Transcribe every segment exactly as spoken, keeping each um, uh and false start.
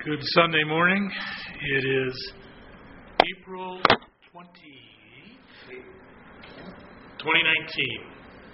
Good Sunday morning. It is April twentieth, twenty nineteen.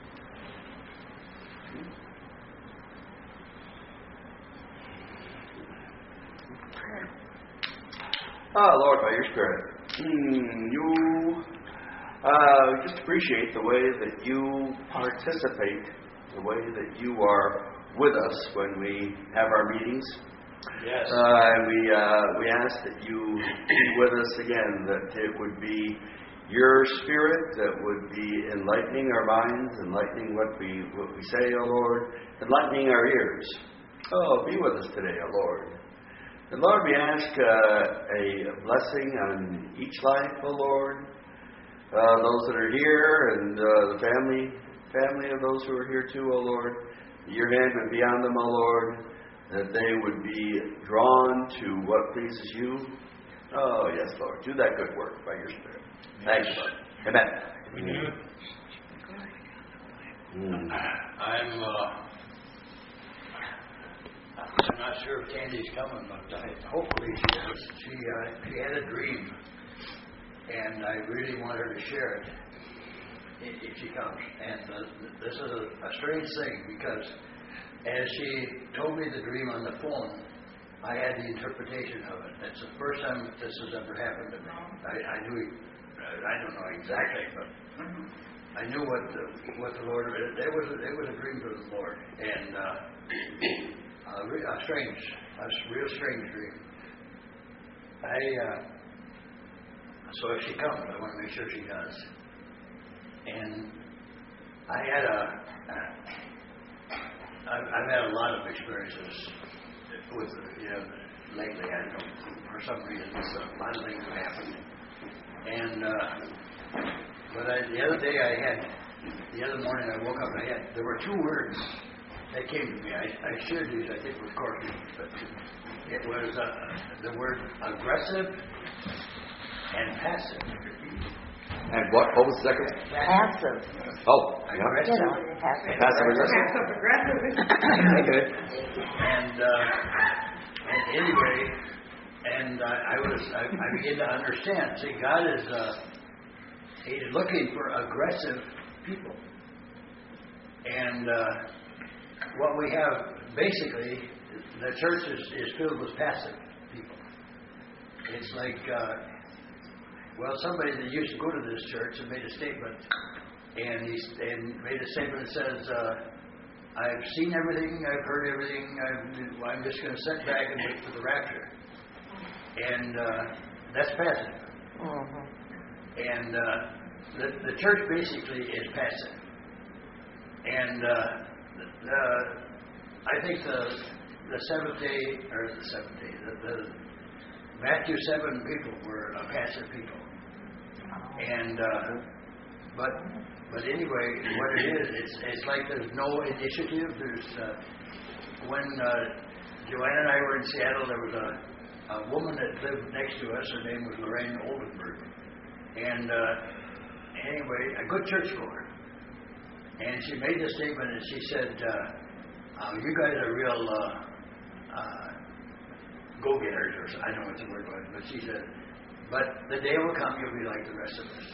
Ah, Lord, by your Spirit, mm, you uh, just appreciate the way that you participate, the way that you are with us when we have our meetings. Yes. Uh, and we uh, we ask that you be with us again, that it would be your Spirit that would be enlightening our minds, enlightening what we what we say, O Lord, enlightening our ears. Oh, be with us today, O Lord. And Lord, we ask uh, a blessing on each life, O Lord, uh, those that are here and uh, the family family of those who are here too, O Lord. Your hand would be on them, O Lord, that they would be drawn to what pleases you. Oh, yes, Lord. Do that good work by your Spirit. Thank you, Lord. Amen. We do it. Mm. I'm, uh, I'm not sure if Candy's coming, but I, hopefully she is. She, uh, she had a dream, and I really want her to share it if, if she comes. And uh, this is a, a strange thing, because as she told me the dream on the phone, I had the interpretation of it. It's the first time this has ever happened to me. I, I knew, I don't know exactly, but I knew what the, what the Lord. It was it was a dream from the Lord, and uh, a, re, a strange, a real strange dream. I uh, so if she comes, I want to make sure she does. And I had a. a I've, I've had a lot of experiences with, you know, lately. I don't know, for some reason, a lot of things have happened. And, uh, but I, the other day I had, the other morning I woke up, I had, there were two words that came to me. I, I shared these, I think, with Courtney, but it was uh, the word aggressive and passive. And what, what was the second? Passive. Oh, yeah. You know, passive. Passive aggressive. Okay. And, uh, and anyway, and uh, I was, I, I began to understand. See, God is, uh, He's looking for aggressive people. And uh, what we have, basically, the church is, is filled with passive people. It's like, uh, well, somebody that used to go to this church and made a statement, and he and made a statement that says, uh, I've seen everything, I've heard everything, I'm, I'm just going to sit back and wait for the rapture. And uh, that's passive. Mm-hmm. And uh, the, the church basically is passive. And uh, the, I think the the seventh day, or the seventh day, the, the Matthew seven people were uh, passive people. And uh, but but anyway, what it is, it's it's like there's no initiative. There's uh, when uh, Joanne and I were in Seattle, there was a, a woman that lived next to us. Her name was Lorraine Oldenburg, and uh, anyway, a good churchgoer. And she made this statement, and she said, uh, uh, "You guys are real uh, uh, go-getters," or something. I don't know what the word was, but she said, "But the day will come, you'll be like the rest of us."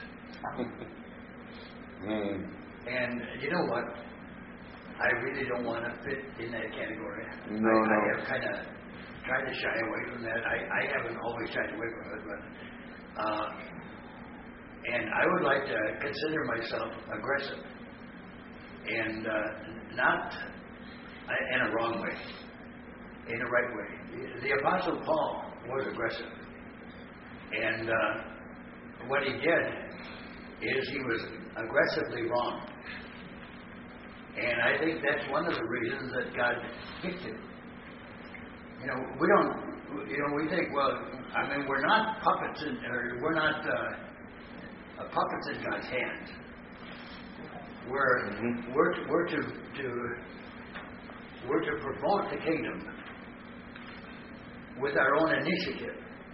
mm. And you know what? I really don't want to fit in that category. No, I, no. I have kind of tried to shy away from that. I, I haven't always shied away from it, but uh, and I would like to consider myself aggressive, and uh, not in a wrong way, in a right way. The Apostle Paul was aggressive, and uh, what he did is he was aggressively wrong. And I think that's one of the reasons that God picked him. You know, we don't, you know, we think, well, I mean, we're not puppets, in, or we're not uh, puppets in God's hands. We're, mm-hmm. we're, we're to, to, we're to promote the kingdom with our own initiative.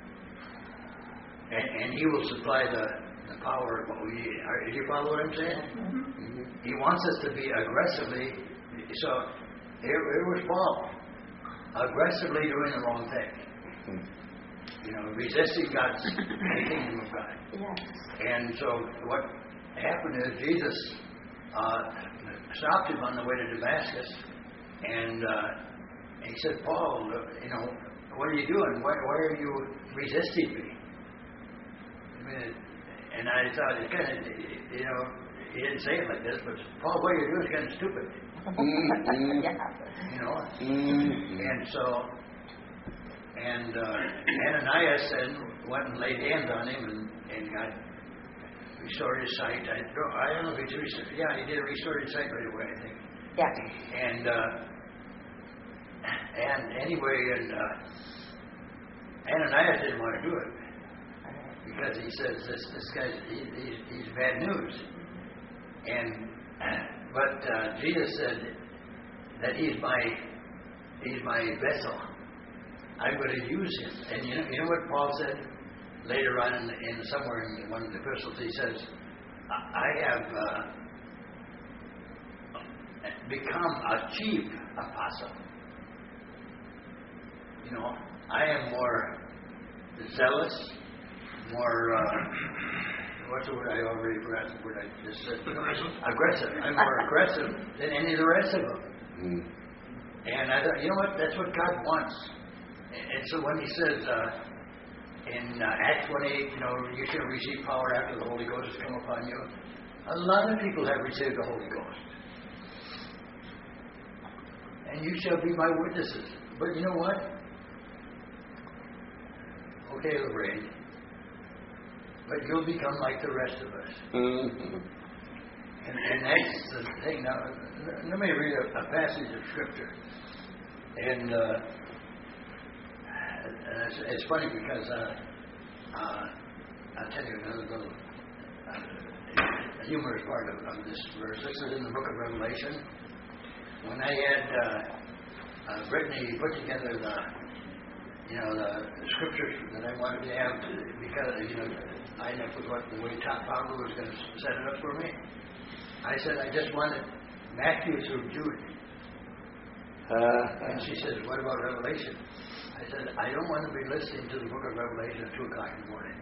And, and He will supply the, the power of what we need. Do you follow what I'm saying? Mm-hmm. He wants us to be aggressively. So here, here was Paul, aggressively doing the wrong thing. You know, resisting God's the kingdom of God. Yes. And so what happened is Jesus uh, stopped him on the way to Damascus, and uh, he said, Paul, you know, what are you doing? Why, why are you resisting me? I mean, and I thought, it kind of, you know, he didn't say it like this, but Paul, what you're doing is kind of stupid. Mm-hmm. Yeah. You know? Mm-hmm. And so, and uh, Ananias then went and laid hands on him, and, and God restored his sight. I don't, I don't know if he did, restore- yeah, he did restore his sight right away, I think. Yeah. And, uh, and anyway, and uh, Ananias didn't want to do it. Because he says this this guy's he, he's, he's bad news, and but uh, Jesus said that he's my he's my vessel. I'm going to use him, and you know you know what Paul said later on in, in somewhere in one of the epistles. He says, I have uh, become a chief apostle. You know, I am more zealous. More, uh, what's the word I already forgot? The word I just said. Aggressive. Aggressive. I'm more aggressive than any of the rest of them. Mm. And I thought, you know what? That's what God wants. And so when He says uh, in uh, Acts one eight, you know, you shall receive power after the Holy Ghost has come upon you. A lot of people have received the Holy Ghost. And you shall be my witnesses. But you know what? Okay, Lorraine. But you'll become like the rest of us. Mm-hmm. And, and that's the thing. Now, let me read a, a passage of Scripture. And, uh, and it's, it's funny because uh, uh, I'll tell you another little uh, humorous part of, of this verse. This is in the book of Revelation. When I had uh, uh, Brittany put together the, you know, the, the scriptures that I wanted to have, to, because, you know, I up with what the way Top Fowler was going to set it up for me. I said, I just wanted Matthew through Jude. Uh, And she says, what about Revelation? I said, I don't want to be listening to the book of Revelation at two o'clock in the morning.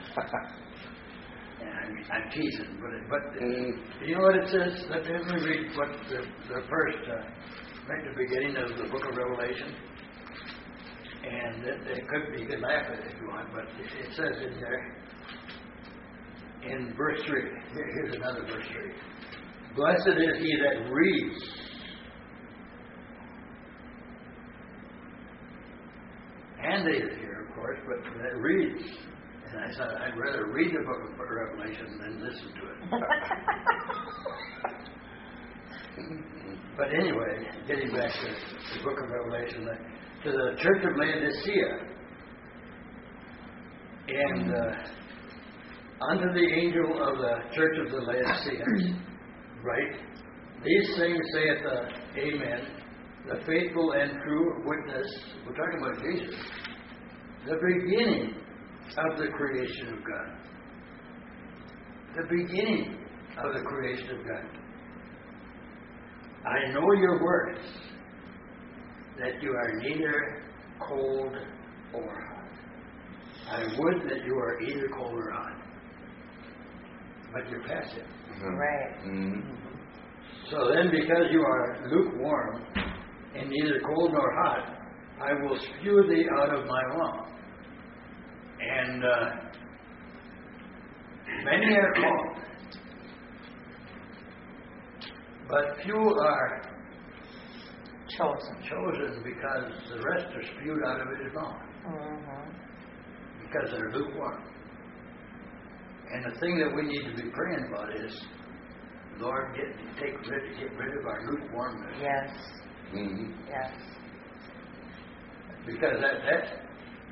And I'm, I'm teasing, but, it, but Mm. you know what it says? Let me read what the, the first, uh, right at the beginning of the book of Revelation. And it, it could be, you can laugh at it if you want, but it says in there, in verse three, here, here's another verse three. Blessed is he that reads and they hear, of course, but that reads. And I said, I'd rather read the book of Revelation than listen to it. But anyway, getting back to the book of Revelation, to the church of Laodicea, and uh, unto the angel of the church of the Laodiceans, right? These things saith the Amen, the faithful and true witness. We're talking about Jesus, the beginning of the creation of God. The beginning of the creation of God. I know your works, that you are neither cold or hot. I would that you are either cold or hot. But you're passive. Mm-hmm. Right. Mm-hmm. So then, because you are lukewarm and neither cold nor hot, I will spew thee out of my mouth. And uh, many are called, but few are Chosen. chosen, because the rest are spewed out of his mouth, Mm-hmm. because they're lukewarm. And the thing that we need to be praying about is, Lord, get take rid, get rid of our lukewarmness. Yes. Mm-hmm. Yes. Because that that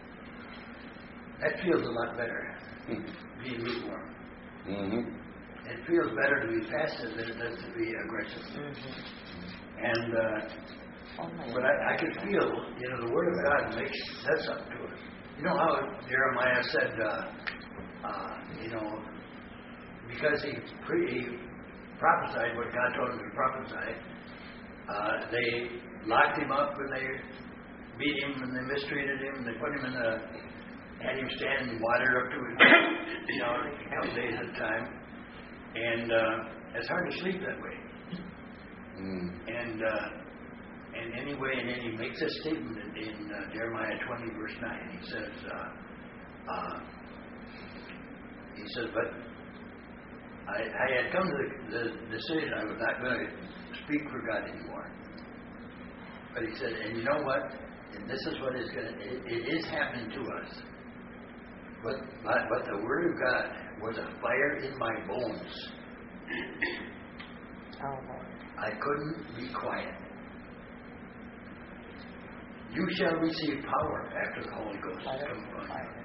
that feels a lot better, being lukewarm. Mm-hmm. It feels better to be passive than it does to be aggressive. Mm-hmm. And uh, Oh my but I, I could feel, you know, the Word of God makes says something to us. You know how Jeremiah said, uh, uh, you know, because he pre he prophesied what God told him to prophesy, uh, they locked him up and they beat him and they mistreated him. They put him in a, had him stand in water up to his, you know, a couple days at a time. And uh, it's hard to sleep that way. Mm. And uh, and anyway, and then he makes a statement in, in uh, Jeremiah twenty, verse nine. He says, uh, uh, he says, but I, I had come to the, the decision I was not going to speak for God anymore. But he said, and you know what? And this is what is going to, it, it is happening to us. But, but, but the Word of God was a fire in my bones. Oh, Lord. I couldn't be quiet. You shall receive power after the Holy Ghost has come upon you.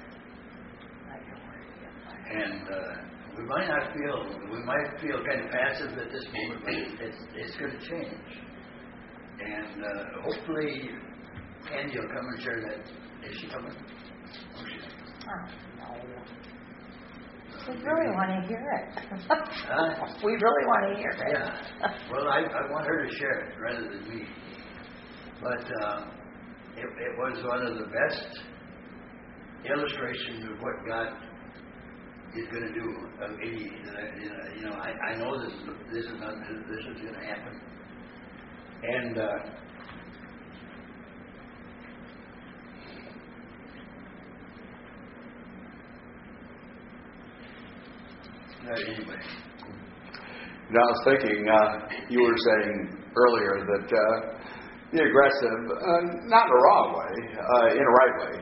And uh, we might not feel, we might feel kind of passive at this moment, but it's, it's going to change. And uh, hopefully, Candy will come and share that. Is she coming? Oh, she Oh, no. We really want to hear it. Huh? We really want to hear it. Yeah. Well, I, I want her to share it rather than me. But uh, it, it was one of the best illustrations of what God is going to do. Of any, that I, you know, you know I, I know this. This is not, this is going to happen. And uh, uh, anyway. Now, I was thinking, uh, you were saying earlier that uh, the aggressive, uh, not in a wrong way, uh, in a right way.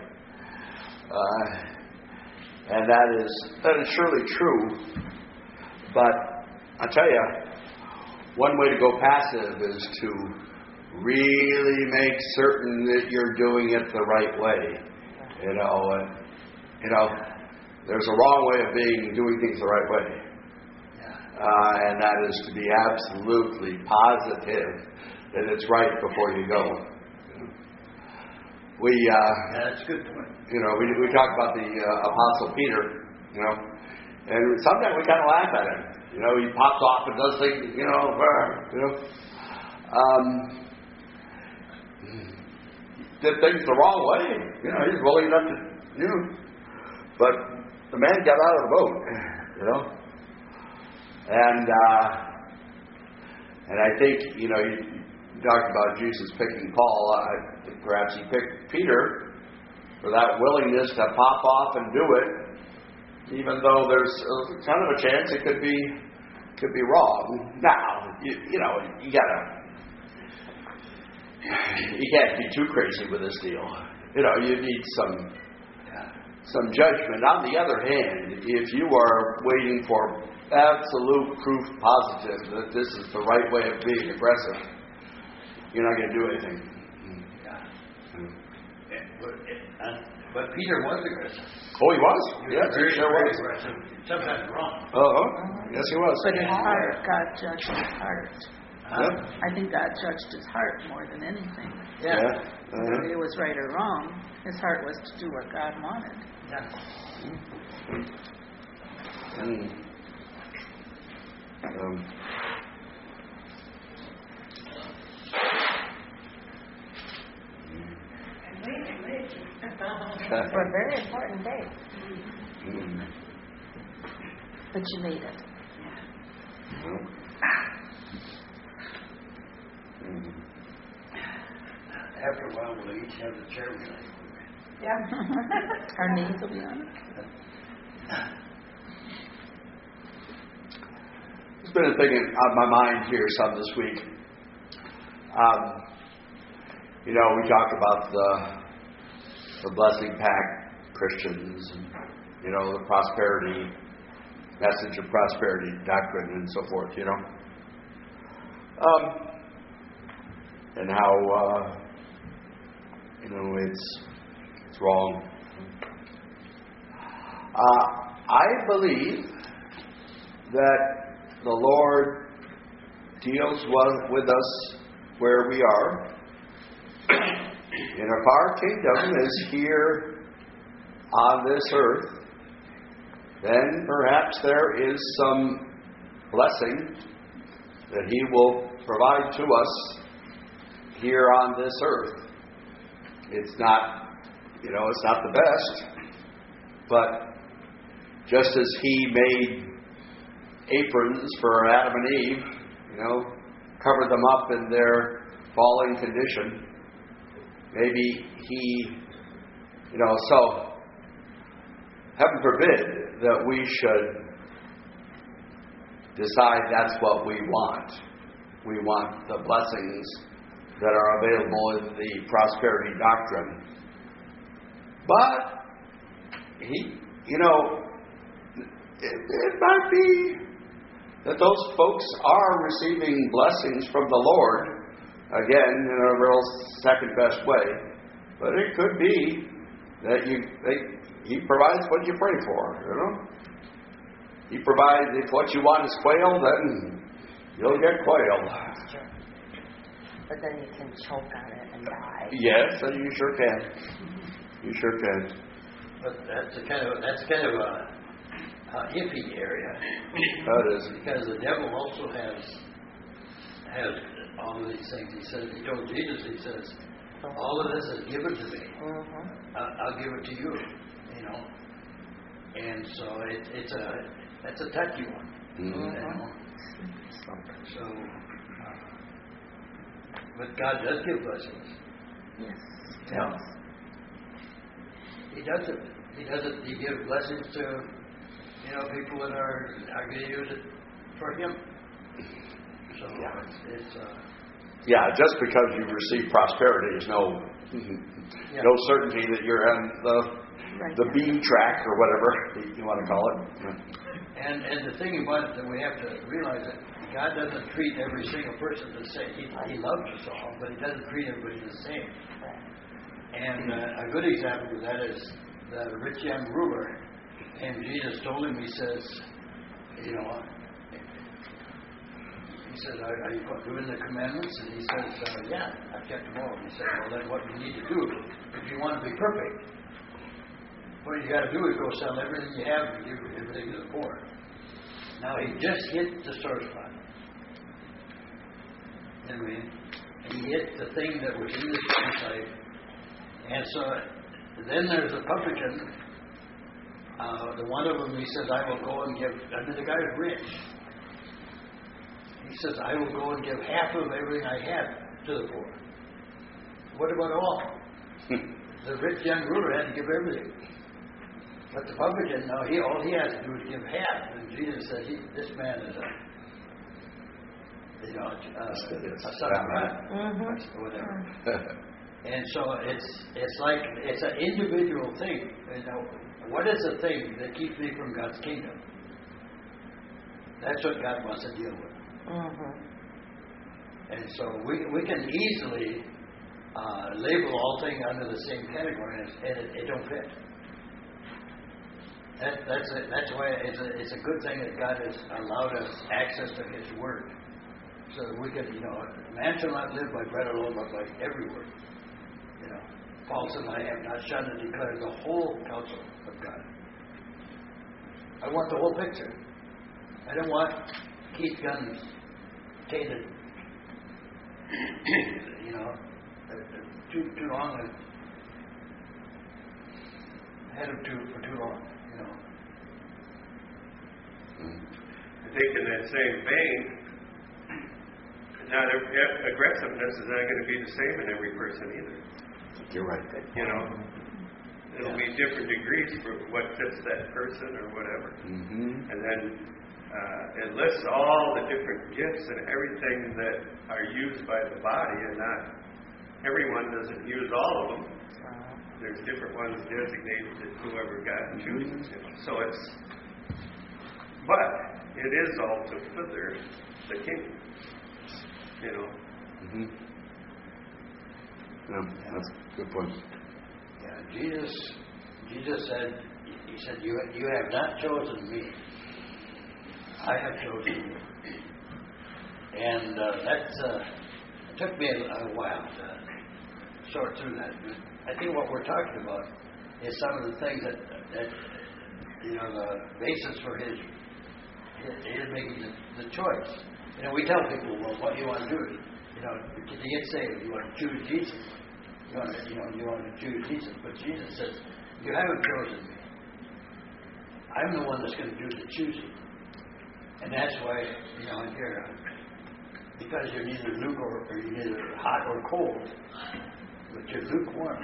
Uh, and that is that is surely true. But I tell you, one way to go passive is to really make certain that you're doing it the right way. You know, and, you know, there's a wrong way of being doing things the right way. Uh, and that is to be absolutely positive that it's right before you go. We, uh, That's a good point. you know, we we talk about the uh, Apostle Peter, you know, and sometimes we kind of laugh at him. You know, he pops off and does things, you know, you know, um, did things the wrong way. You know, he's willing enough to, you know, but the man got out of the boat, you know. And uh, and I think, you know, you, you talked about Jesus picking Paul. I think perhaps he picked Peter for that willingness to pop off and do it, even though there's a, kind of a chance it could be could be wrong. Now, you, you know, you gotta you can't be too crazy with this deal. You know, you need some some judgment. On the other hand, if you are waiting for absolute proof positive that this is the right way of being aggressive, you're not going to do anything. Yeah. Mm. But, uh, but Peter was aggressive. Oh, he was? He Yes, was very, he sure very was. aggressive. Sometimes wrong. Uh-huh. Yes, he was. But his heart, God judged his heart. Huh? Yep. I think God judged his heart more than anything. Yeah. Whether Uh-huh. it was right or wrong, his heart was to do what God wanted. Yeah. Mm. Um, For a very important day. mm. But you made it. Well. Mm. After a while, we'll each have the chair we like. Yeah. Our names will be on it. It's been a thing in, on my mind here some this week. Um, you know, we talk about the the blessing pack Christians and, you know, the prosperity, message of prosperity doctrine and so forth, you know. Um, and how, uh, you know, it's, it's wrong. Uh, I believe that the Lord deals well with us where we are. And if our kingdom is here on this earth, then perhaps there is some blessing that He will provide to us here on this earth. it's not, you know, it's not the best. But just as He made aprons for Adam and Eve, you know, covered them up in their fallen condition, maybe He, you know, so heaven forbid that we should decide that's what we want. We want the blessings that are available in the prosperity doctrine. But, he, you know, it, it might be that those folks are receiving blessings from the Lord, again, in a real second best way. But it could be that you they, He provides what you pray for, you know. He provides, if what you want is quail, then you'll get quail. That's true. But then you can choke on it and die. Yes, you sure can. You sure can. But that's a kind of that's kind of a, a iffy area. That is. Because the devil also has has all of these things. He says, he told Jesus, he says, all of this is given to me. Mm-hmm. I'll, I'll give it to you. You know. And so it, it's a that's a touchy one. Mm-hmm. You know. So, uh, but God does give blessings. Yes. Yeah. He does it. He does it. He gives blessings to, you know, people that are are going to use it for Him. So Yeah. it's, it's uh, Yeah, just because you receive prosperity is no yeah. no certainty that you're on the Right. the B track or whatever you want to call it. And and the thing about it that we have to realize that God doesn't treat every single person the same. He, he loves us all, but He doesn't treat everybody the same. And uh, a good example of that is the rich young ruler. And Jesus told him, He says, you know, He says, are, are you doing the commandments? And he says, uh, yeah, I've kept them all. He said, well, then what you need to do, if you want to be perfect, what you got to do is go sell everything you have and give everything to the poor. Now, he just hit the sore spot. I mean, he hit the thing that was in his insight. And so then there's a publican. Uh, the one of them, he says, I will go and give, I mean, the guy's rich. He says, I will go and give half of everything I have to the poor. What about all? The rich young ruler had to give everything. But the publican, no, he all he has to do is give half. And Jesus said, he, this man is a, you know, a, a son of God. Mm-hmm. Whatever. And so it's it's like it's an individual thing. You know, what is the thing that keeps me from God's kingdom? That's what God wants to deal with. Mm-hmm. And so we we can easily uh, label all things under the same category, and, and it, it don't fit. That, that's a, that's why it's a it's a good thing that God has allowed us access to His Word, so that we can, you know, man shall not live by bread alone, but by every word. You know, Paul said, I have not shunned to declare the whole counsel of God. I want the whole picture. I don't want Keith Gunn's tainted, you know, too too long. I had him too for too long, you know. I think in that same vein, not aggressiveness is not going to be the same in every person either. You're right. You know, it'll be different degrees for what fits that person or whatever. Mm-hmm. And then uh, it lists all the different gifts and everything that are used by the body, and not everyone doesn't use all of them. There's different ones designated to whoever God chooses. You know. So it's, but it is all to further the kingdom. You know. Mm-hmm. Yeah, that's a good point. Yeah, Jesus, Jesus said, He said, you you have not chosen me. I have chosen you. And uh, that's uh, it took me a, a while to sort through that. But I think what we're talking about is some of the things that, that you know, the basis for his, his making the, the choice. You know, we tell people, well, what do you want to do? You know, to get saved, you want to choose Jesus. You want to, you know, you want to choose Jesus, but Jesus says, you haven't chosen me. I'm the one that's going to do the choosing. And that's why, you know, here, because you're neither lukewarm or you're neither hot or cold, but you're lukewarm.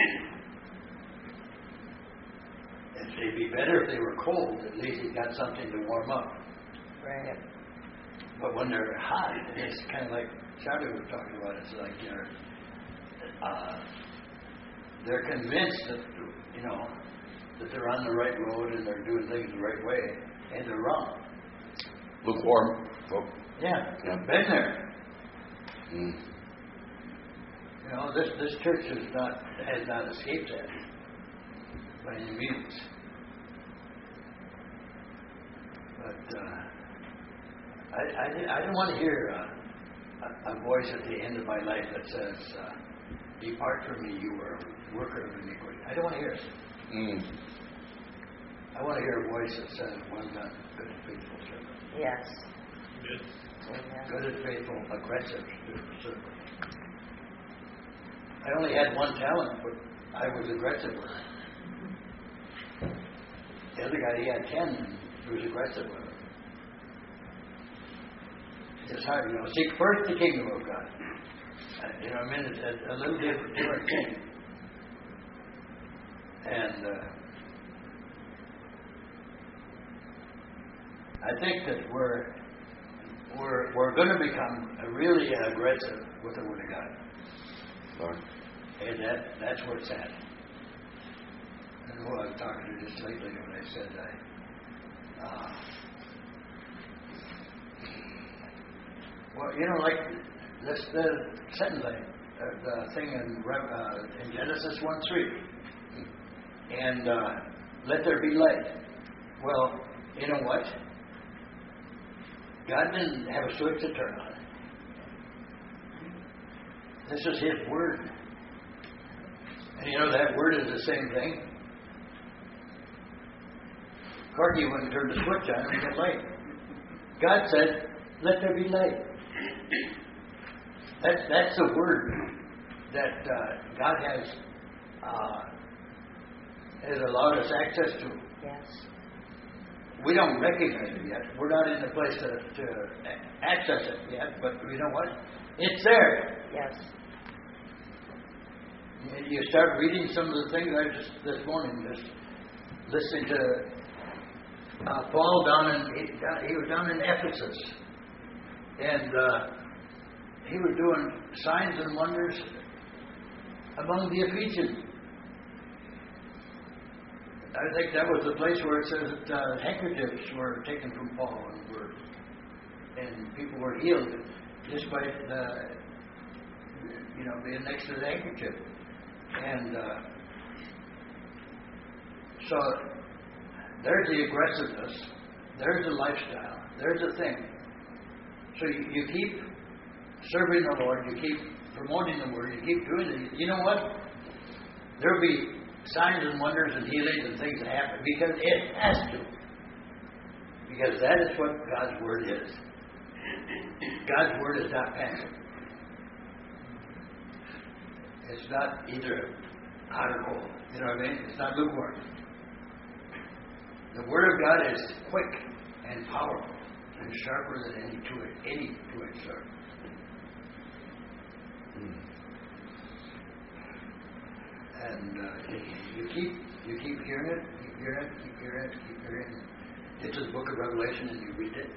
It'd be better if they were cold. At least you got something to warm up. Right. But when they're hot, it's kind of like Charlie was talking about. It's like they're uh, they're convinced that you know that they're on the right road and they're doing things the right way, and they're wrong. Lukewarm. Oh. Yeah, Yeah. been there. Mm. You know, this this church has not has not escaped that by any means. But uh, I, I, I don't want to hear uh, a, a voice at the end of my life that says, uh, "Depart from me, you are a worker of iniquity." I don't want to hear it. Mm. I want to hear a voice that says, "Well done, good and faithful servant." Yes. Good. Amen. Good and faithful, aggressive servant. I only had one talent, but I was aggressive with it. The other guy, he had ten, and he was aggressive with it. It's hard, you know. Seek first the kingdom of God. Uh, you know what I mean? It's a, a little different, different thing. And uh, I think that we're we're we're going to become really aggressive with the Word of God. Lord. And that, that's where it's at. And who I was talking to just lately when I said, I, uh, well, you know, like this the sentence, uh, the thing in, uh, in Genesis one three, and uh, let there be light. Well, you know what? God didn't have a switch to turn on. This is His Word. And you know that Word is the same thing. Corky wouldn't turn the switch on and get light. God said, let there be light. That's, that's the Word that uh, God has, uh, has allowed us access to. Yes. We don't recognize it yet. We're not in the place to, to access it yet, but you know what? It's there. Yes. You start reading some of the things I just this morning, just listening to uh, Paul down in he, he was down in Ephesus, and uh, he was doing signs and wonders among the Ephesians. I think that was the place where it says that uh, handkerchiefs were taken from Paul and were and people were healed just by the, you know being next to the handkerchief. And uh, so there's the aggressiveness, there's the lifestyle, there's the thing. So you, you keep serving the Lord, you keep promoting the Word, you keep doing it. You know what? There'll be signs and wonders and healings and things that happen because it has to. Because that is what God's Word is. God's Word is not passive. It's not either hot or cold. You know what I mean? It's not lukewarm. The Word of God is quick and powerful and sharper than any two-edged any two-edged sword. Mm. And uh, you, you keep you keep hearing it, keep hearing it, keep hearing it, keep hearing it. Get to the book of Revelation and you read it.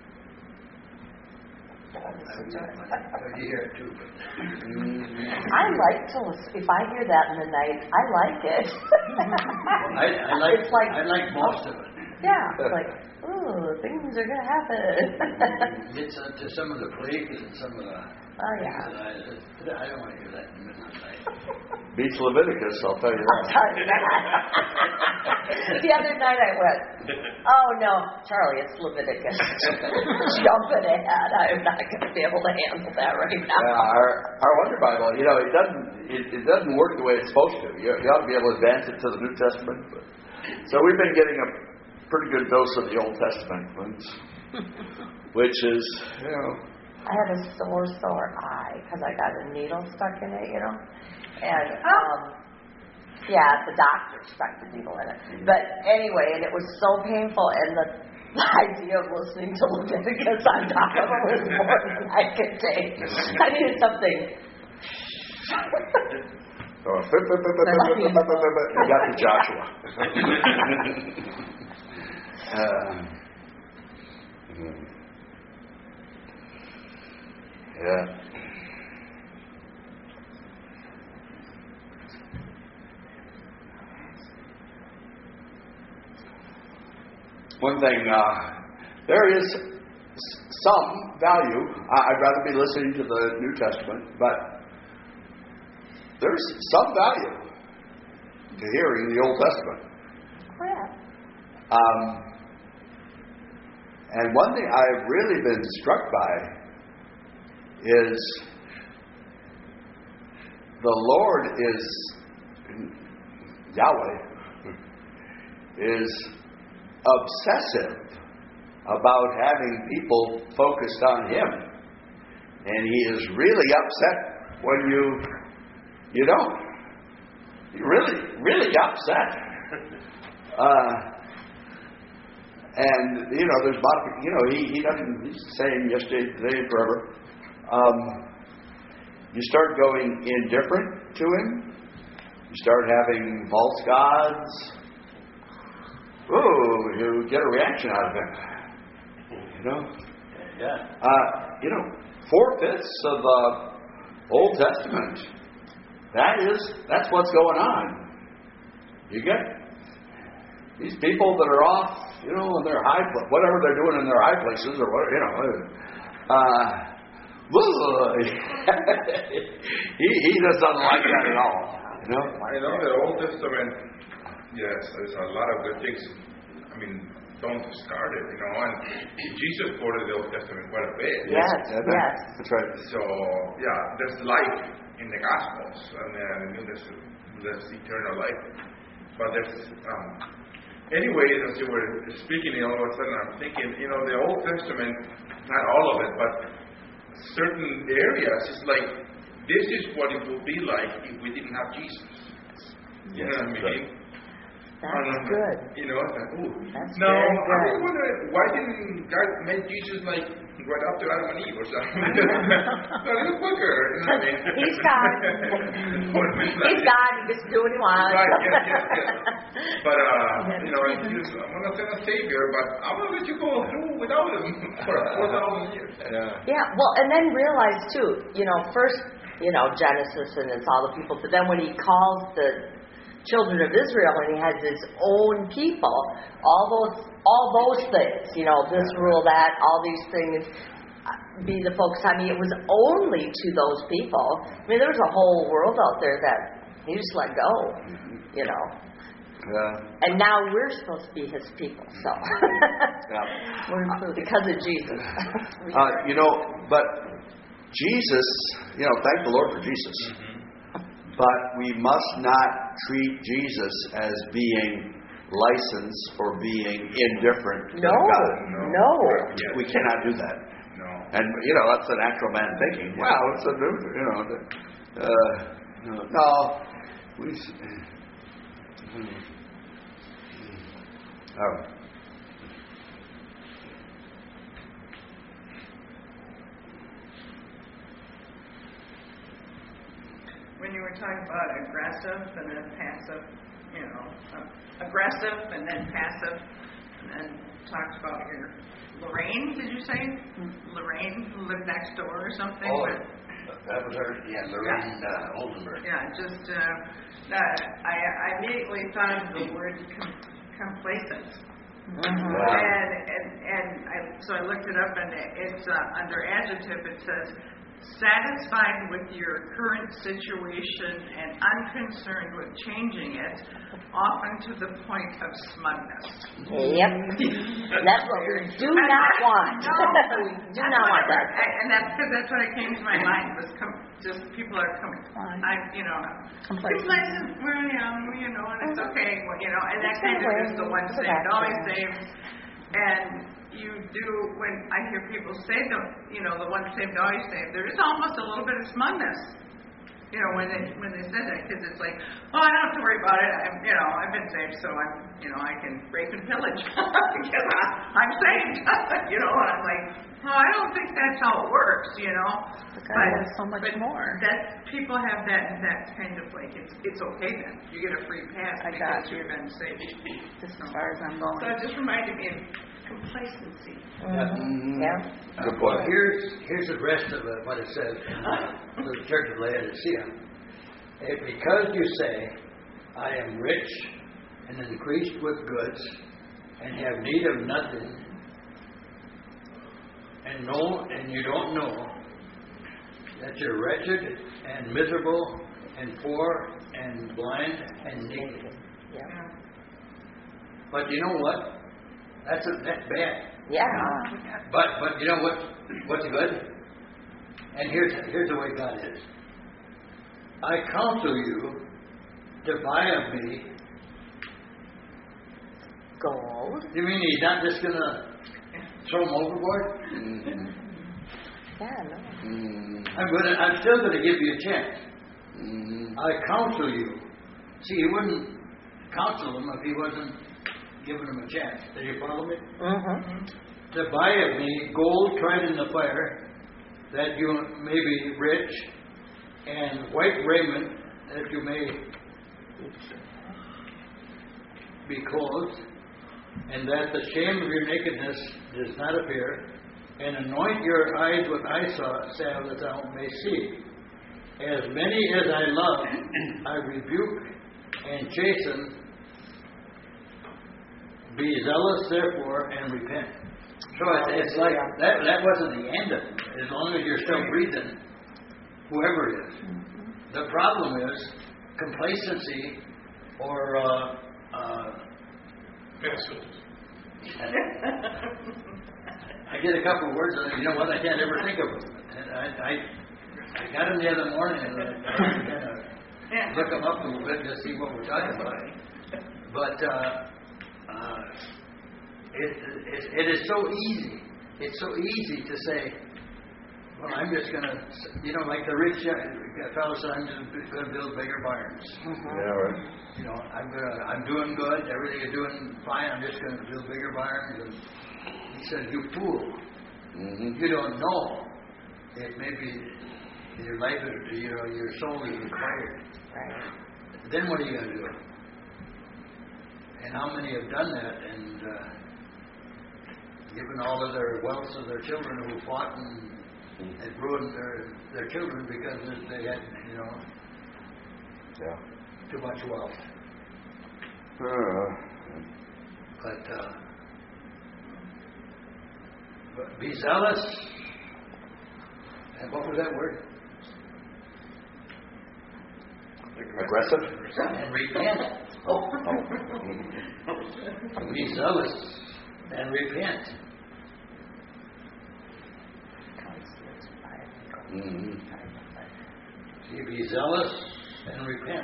I you hear it too. I like to listen. If I hear that in the night, I like it. Well, I, I like It's like, I like most of it. yeah, it's like, ooh, things are gonna happen. It's uh, to some of the plagues and some of the. Oh yeah. I, I don't want to hear that in the middle of the night. Beats Leviticus, I'll tell you I'll that. tell you that. The other night I went, oh no, Charlie, it's Leviticus. Jumping ahead. I'm not going to be able to handle that right now. Yeah, our, our Wonder Bible, you know, it doesn't it, it doesn't work the way it's supposed to. You, you ought to be able to advance it to the New Testament. But, so we've been getting a pretty good dose of the Old Testament ones, which is, you know. I had a sore, sore eye because I got a needle stuck in it, you know. And, um, yeah, the doctor stuck the needle in it. But anyway, and it was so painful, and the, the idea of listening to Leviticus on top of it was more than I could take. I needed something. Oh, you got the Joshua. uh, yeah. One thing, uh, there is some value. I'd rather be listening to the New Testament, but there's some value to hearing the Old Testament. Crap. Um, and one thing I've really been struck by is the Lord is, Yahweh, is obsessive about having people focused on Him. And He is really upset when you you don't. You're really, really upset. Uh, and, you know, there's a lot of, you know, he, he doesn't, he's the same yesterday, today, and forever. Um, you start going indifferent to Him. You start having false gods. Ooh, you get a reaction out of Him. You know? Yeah. Uh, you know, four-fifths of the Old Testament, that is, that's what's going on. You get these people that are off, you know, in their high, whatever they're doing in their high places, or whatever, you know. Uh, he he just doesn't like that at all. You know. I know the Old Testament. Yes, there's a lot of good things. I mean, don't start it, you know. And Jesus quoted the Old Testament quite a bit. Yes, Yeah, yes. That's right. So yeah, there's life in the Gospels, and then there's, there's eternal life. But there's, um, anyways, as you were speaking, all of a sudden I'm thinking, you know, the Old Testament, not all of it, but certain areas, it's like, this is what it would be like if we didn't have Jesus. You know what I mean? That's Um, good. You know, it's like, ooh. That's no, very I good. was wondering, why didn't God make Jesus like right after Adam and Eve or something? A little quicker. You know what I mean? He's God. He's God. He gets to do what he wants. Right, yes, yes, yes. But, uh, you know, and Jesus, I'm going to send a Savior, but I'm going to let you go through without him for four thousand years. Yeah. Yeah, well, and then realize too, you know, first, you know, Genesis and it's all the people, but then when he calls the children of Israel and he has his own people, all those, all those things, you know, this rule, that, all these things, be the focus. I mean, it was only to those people. I mean, there was a whole world out there that he just let go, you know. Yeah. And now we're supposed to be his people, so Yeah. we're included because of Jesus. Uh, you know, but Jesus, you know, thank the Lord for Jesus. But we must not treat Jesus as being licensed or being indifferent to No, God. no. Yes. We cannot do that. No. And, you know, that's a natural man thinking. Well, it's a new, you know, the, uh, no. We, oh. When you were talking about aggressive and then passive, you know, uh, aggressive and then passive, and then talked about your Lorraine, did you say? Lorraine who lived next door or something? Oh, But- that was her, yeah, Lorraine uh, Oldenburg. yeah, just, uh, that, I, I immediately thought of the word com- complacent. Mhm. And, and, and I, so I looked it up and it's, uh, under adjective, it says, satisfied with your current situation and unconcerned with changing it, often to the point of smugness. Yep. That's what we do not want. No. We do not want that. I- And that's because that's what it came to my mind was com- just people are coming. Fine. I, you know, Complacent. complacent. We're young, you know, and it's okay. Well, you know, and that It's kind of gonna is the rain. one It's saved, about always to. saved. And you do when I hear people say the, you know, the one saved, always saved. There is almost a little bit of smugness. You know, when they when they said that, because it's like, oh, I don't have to worry about it. I'm, you know, I've been saved, so I'm, you know, I can rape and pillage because I, I'm saved. You know, and I'm like, oh, I don't think that's how it works. You know, But God has so much but more. that people have that that kind of like it's it's okay then. You get a free pass I because got you. you've been saved. Just as far as I'm So going. it just reminded me of complacency. Mhm. Yeah. Good Uh, point. here's here's the rest of it, what it says in the Church of Laodicea. If because you say, I am rich and increased with goods and have need of nothing, and know and you don't know that you're wretched and miserable and poor and blind and naked. Yeah. But you know what? That's a, that's bad. Yeah. But but you know what? What's good? And here's here's the way God is. I counsel you to buy of me. Gold. You mean He's not just gonna throw them overboard? Mhm. Yeah, no. Mhm. I'm gonna. I'm still gonna give you a chance. Mhm. I counsel you. See, He wouldn't counsel them if He wasn't giving them a chance. Did you follow me? Mm-hmm. To buy of me gold tried in the fire, that you may be rich, and white raiment, that you may be clothed, and that the shame of your nakedness does not appear, and anoint your eyes with eye salve that thou may see. As many as I love, I rebuke and chasten. Be zealous, therefore, and repent. So it's, it's like that. That wasn't the end of it. As long as you're still breathing, whoever it is. The problem is complacency or uh, uh, Yes. I get a couple of words and you know what? I can't ever think of them. And I, I, I got them the other morning and I kind of look them up a little bit to see what we're talking about. But uh, uh, it, it, it is so easy. It's so easy to say, well, I'm just going to, you know, like the rich fellow said, I'm just going to build bigger barns. Yeah, right. You know, I'm gonna, I'm doing good. Everything is doing fine. I'm just going to build bigger barns. And he said, "You fool! Mhm. You don't know. It may be your life is, you know, your soul is required. Right. Then what are you going to do?" And how many have done that and uh, given all of their wealth to their children who fought and, and ruined their their children because they had, you know, Yeah. too much wealth. Uh, But, uh, but be zealous. And what was that word? aggressive? And repent. Oh. Be zealous and repent. Mhm. See, be zealous and repent.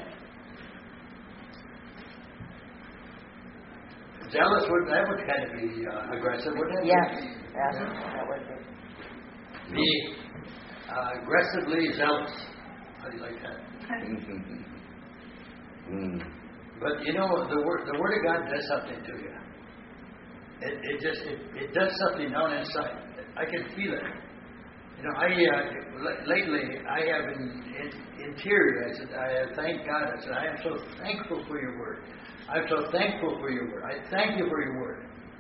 Zealous would that would kind of be uh, aggressive, wouldn't it? Yes. Yes. That would be. Be uh, aggressively zealous. How do you like that? Mhm. Mm. But you know, the word the word of God does something to you. It it just it, it does something down inside. I can feel it. You know, I uh, l- lately I have in, in interior. I said, I have thank God. I said, I am so thankful for your word. I'm so thankful for your word. I thank you for your word.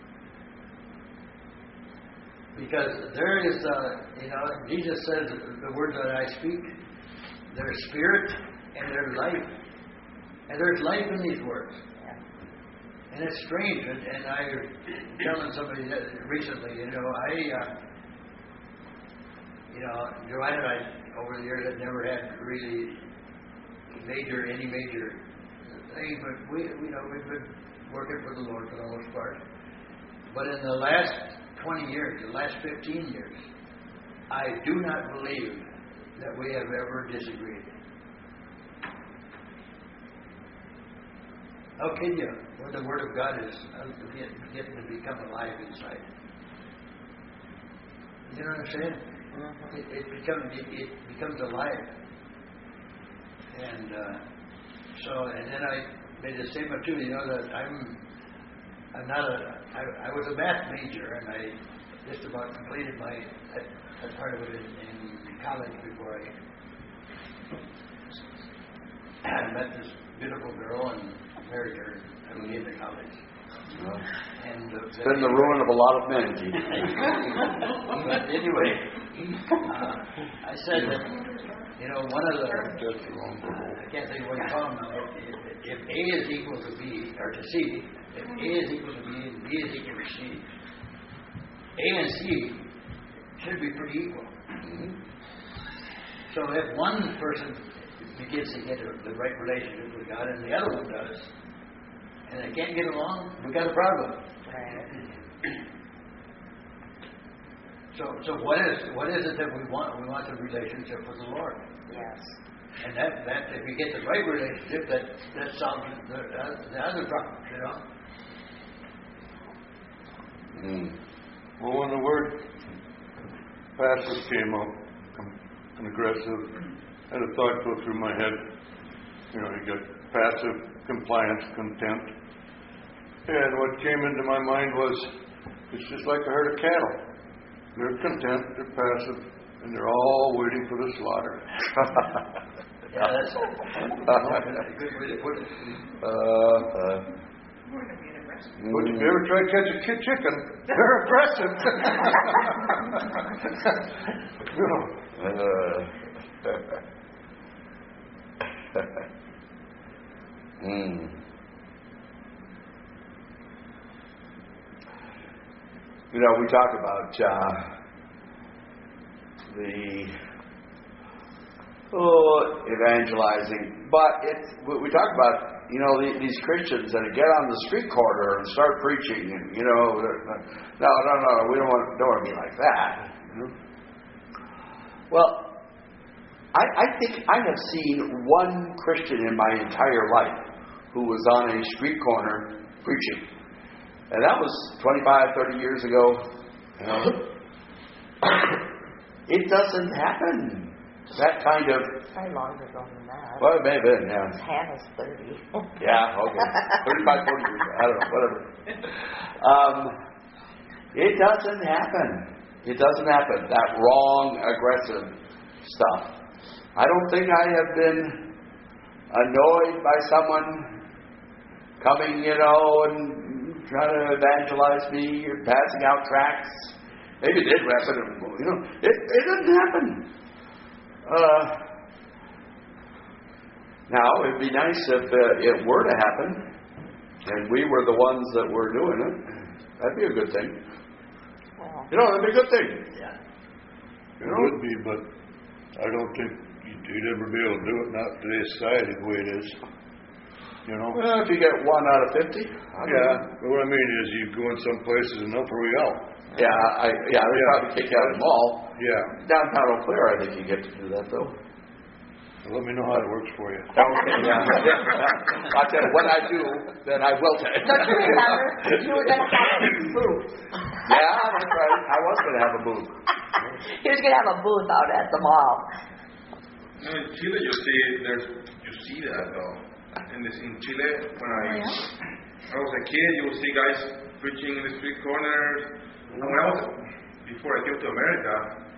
Because there is, uh, you know, Jesus says the words that I speak, there's spirit and there's life. And there's life in these words. And it's strange. And, and I was telling somebody that recently, you know, I, uh, you know, Joanne and I, over the years, had never had really major, any major thing, but we, you know, we've been working for the Lord for the most part. But in the last twenty years, the last fifteen years, I do not believe that we have ever disagreed. How can you, when the Word of God is getting to become alive inside? You know what I'm saying? It, it becomes it, it becomes alive. And uh, so, and then I made a statement too. You know that I'm, I'm not a. I, I was a math major, and I just about completed my that, that part of it in, in college before I, I met this beautiful girl and married her. I went into college. Well, And uh, it's been the ruin of a lot of men, Keith. but anyway, uh, I said that, you know, one of the, uh, I can't think of what you call them now, if, if A is equal to B, or to C, if A is equal to B and B is equal to C, A and C should be pretty equal. Mm-hmm. So if one person begins to get a, the right relationship with God and the other one does, and they can't get along, we've got a problem. So, so what is what is it that we want? We want a relationship with the Lord. Yes. And that, that if we get the right relationship, that that solves the, uh, the other problems, you know. Mm. Well, when the word passive came up, um, and aggressive, I had a thought go through my head. You know, you got passive, compliance, contempt. And what came into my mind was, it's just like a herd of cattle. They're content, they're passive, and they're all waiting for the slaughter. Yeah, that's a good way to put it. Uh, uh, But if you ever try to catch a kid chicken, they're aggressive. You know. uh, mm. You know, we talk about uh, the oh, evangelizing, but it's we talk about, you know, the, these Christians that get on the street corner and start preaching, and you know, no, no, no, we don't want, don't want to be like that. You know? Well, I, I think I have seen one Christian in my entire life who was on a street corner preaching. And that was twenty-five, thirty years ago. You know. It doesn't happen. That kind of... Probably longer ago than that. Well, it may have been, yeah. Hannah's thirty. Yeah, okay. thirty-five, forty years ago. I don't know, whatever. Um, it doesn't happen. It doesn't happen. That wrong, aggressive stuff. I don't think I have been annoyed by someone coming, you know, and trying to evangelize me or passing out tracts. Maybe it did happen, you know. It, it doesn't happen. Uh, now, it'd be nice if uh, it were to happen, and we were the ones that were doing it. That'd be a good thing. Well, You know, that'd be a good thing. Yeah. It would be, but I don't think you'd, you'd ever be able to do it, not today's society the way it is. You know? Well, if you get one out of fifty. Yeah, but what I mean is you go in some places and they'll throw you out. Yeah, I, yeah, they Yeah. probably kick you out of them all. Yeah. Downtown Eau Claire, I think you get to do that, though. Well, let me know how it works for you. Okay, yeah. I'll tell you what I do, then I will tell you. don't you remember? You were going to have a booth. Yeah, that's right. I was going to have a booth. He was going to have a booth out at the mall. No, in Chile, you see, there's, you see that though. In this, in Chile, when I, Oh, yeah? I was a kid, you would see guys preaching in the street corners. And when I was, before I came to America,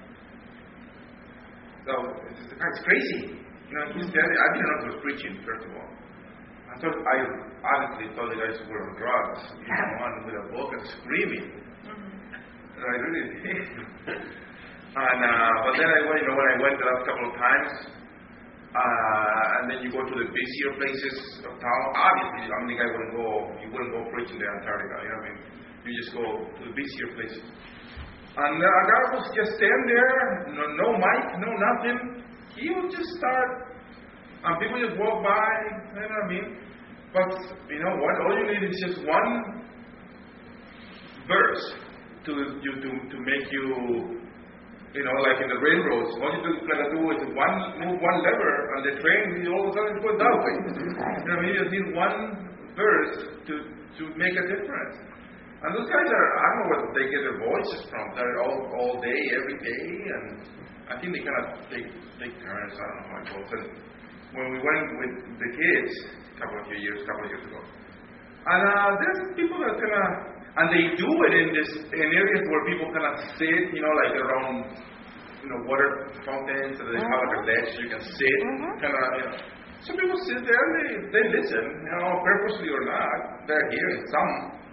so it's, it's crazy. You know, he's standing, I didn't know he was preaching, first of all. I thought, I honestly thought the guys were on drugs. You know, one with a book and screaming. And I really did. And, uh, but then I went, you know, when I went the last couple of times, uh, and then you go to the busier places of town, obviously, I mean, I wouldn't go, you wouldn't go preaching to Antarctica, you know what I mean? You just go to the busier places. And uh, a guy was just stand there, no, no mic, no nothing. He would just start, and people just walk by, you know what I mean? But, you know what, all you need is just one verse to, you, to, to make you, you know, like in the railroads, all you gotta do is one move one lever, and the train all of a sudden goes that way. You know what I mean? You just need one verse to to make a difference. And those guys are, I don't know where they get their voices from. They're all all day, every day, and I think they kind of take take turns. I don't know how it goes. And when we went with the kids a couple of years, couple of years ago. And uh, there's people that kind of, and they do it in this in areas where people kind of sit, you know, like around, you know, water fountains, and they have like a ledge you can sit, Mhm. kind of, you know. Some people sit there and they, they listen, you know, purposely or not, they're hearing some.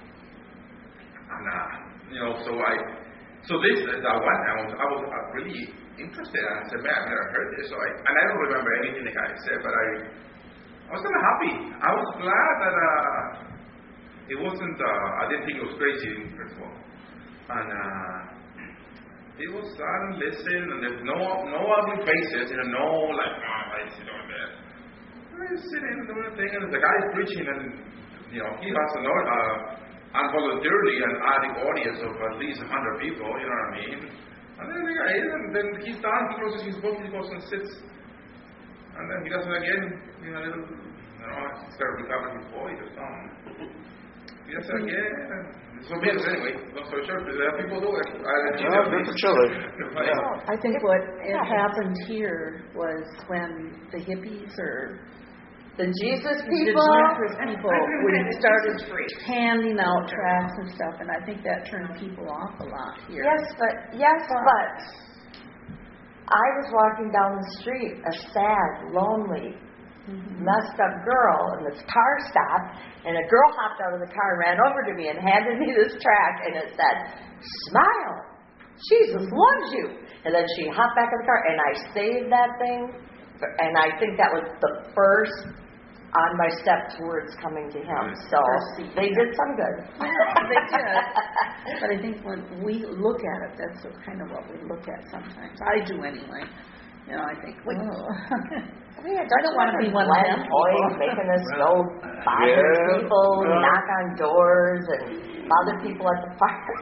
And, uh, you know, so I, so this, that one, I was, I was uh, really interested, and I said, man, I've never heard this, so I, and I don't remember anything the guy said, but I, I was kind of happy. I was glad that, uh, it wasn't, uh, I didn't think it was crazy, first of all. And, uh, it was silent, listen, and there's no, no ugly faces, you know, no, like, oh, I sit over there. I'm sitting and doing a thing, and the guy's preaching, and, you know, he has an, uh, involuntarily an adding audience of at least a hundred people, you know what I mean? And then the guy is, and then he's done, he closes his book, he goes and sits. And then he does it again, you know, little, you know, he's got to recover his voice or something. He does it again, and so business anyway, long story short, there are people do it. I, Yeah, good for chili. Yeah. I think what it happened here was when the hippies or The Jesus the people. Jesus people I'm gonna when have it it started Jesus-free. handing out tracts and stuff, and I think that turned people off a lot here. Yes, but yes, but I was walking down the street, a sad, lonely, messed up girl, and this car stopped, and a girl hopped out of the car and ran over to me and handed me this tract, and it said, "Smile, Jesus loves you." And then she hopped back in the car, and I saved that thing, and I think that was the first on my steps words coming to him. So they did some good. They did. But I think when we look at it, that's what- kind of what we look at sometimes. I do anyway. You know, I think, oh. I don't want to be one of them Boys people. making us go bother Yeah. people, Yeah. knock on doors, and bother people at the park.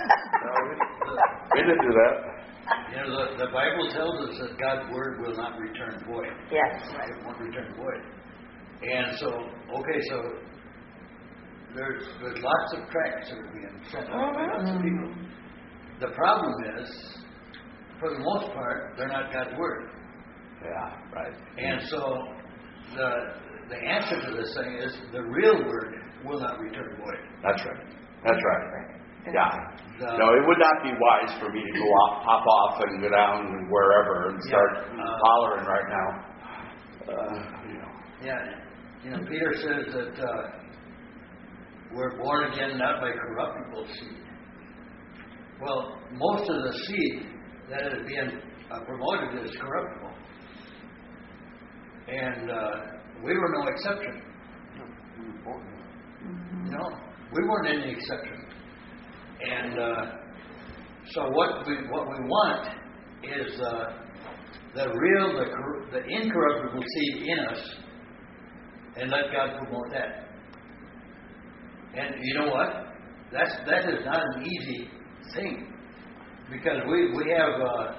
We didn't do that. You know, the, the Bible tells us that God's word will not return void. Yes. Right? It won't return void. And so, okay, so there's there's lots of tracts that are being sent out by lots of people. The problem is, for the most part, they're not God's word. Yeah, right. And so the the answer to this thing is the real word will not return void. That's right. That's right. Yeah. The- No, it would not be wise for me to go off, hop off and go down and wherever and start Yeah, uh, hollering right now. Uh, you know. Yeah, you know, Peter says that uh, we're born again not by corruptible seed. Well, most of the seed that is being uh, promoted is corruptible. And uh, we were no exception. You know, we weren't any exception. And uh, so what we what we want is uh, the real, the, cor- the incorruptible seed in us, and let God promote that. And you know what? That's that is not an easy thing, because we we have uh,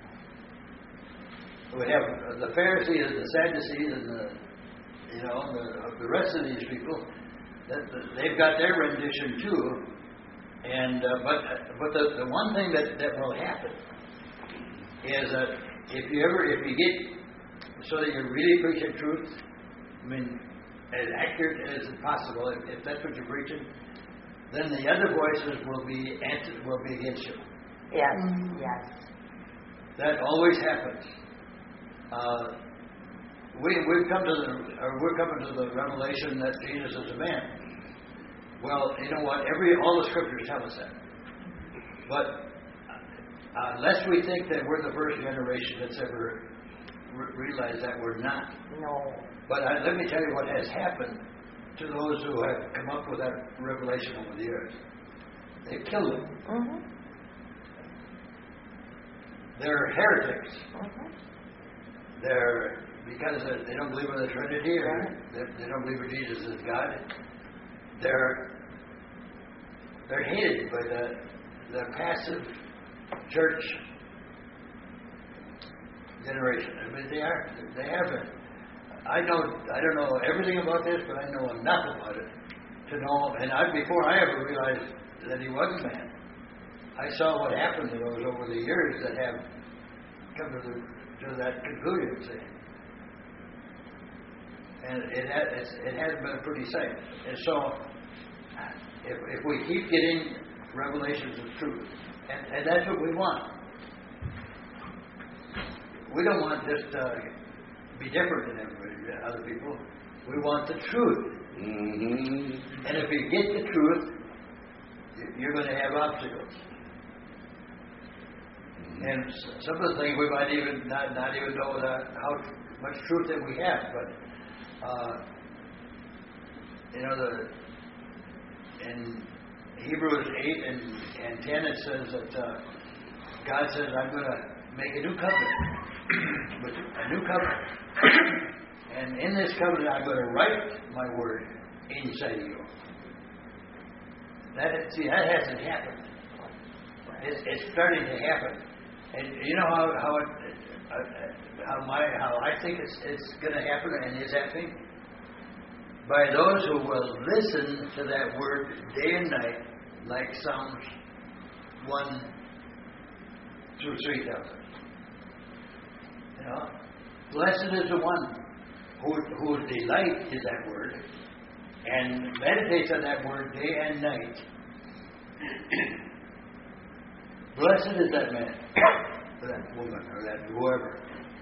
we have the Pharisees and the Sadducees and the you know the the rest of these people that, that they've got their rendition too. And uh, but but the, the one thing that, that will happen is that if you ever if you get so that you really preach the truth, I mean as accurate as possible, if, if that's what you're preaching, then the other voices will be anti, will be against you. Yes, yes. That always happens. Uh, we we've come to the or we're coming to the revelation that Jesus is a man. Well, you know what? Every all the scriptures tell us that. But uh, unless we think that we're the first generation that's ever re- realized that, we're not. No. But I, let me tell you what has happened to those who have come up with that revelation over the years. They've killed them. Mm-hmm. They're heretics. Mm-hmm. They're because they don't believe in the Trinity, or they, they don't believe in Jesus as God. They're they're hated by the the passive church generation. I mean, they are they have it. I know I don't know everything about this, but I know enough about it to know. And I, before I ever realized that he was a man, I saw what happened to those over the years that have come to the to that conclusion. See? and it had, it's, it hasn't been a pretty sight. And so, if, if we keep getting revelations of truth, and, and that's what we want. We don't want just uh, be different than everybody, other people. We want the truth. Mm-hmm. And if you get the truth, you're going to have obstacles. And some of the things we might even not, not even know that how much truth that we have, but uh, you know, the in Hebrews eight and, and ten it says that uh, God says, I'm going to make a new covenant, with a new covenant, and in this covenant I'm going to write my word inside you. That see, that hasn't happened. It's, it's starting to happen. And you know how how it, uh, how my how I think it's it's going to happen and is happening by those who will listen to that word day and night, like Psalms one through three thousand. You know, blessed is the one who whose delight is that word and meditates on that word day and night. Blessed is that man, or that woman, or that whoever.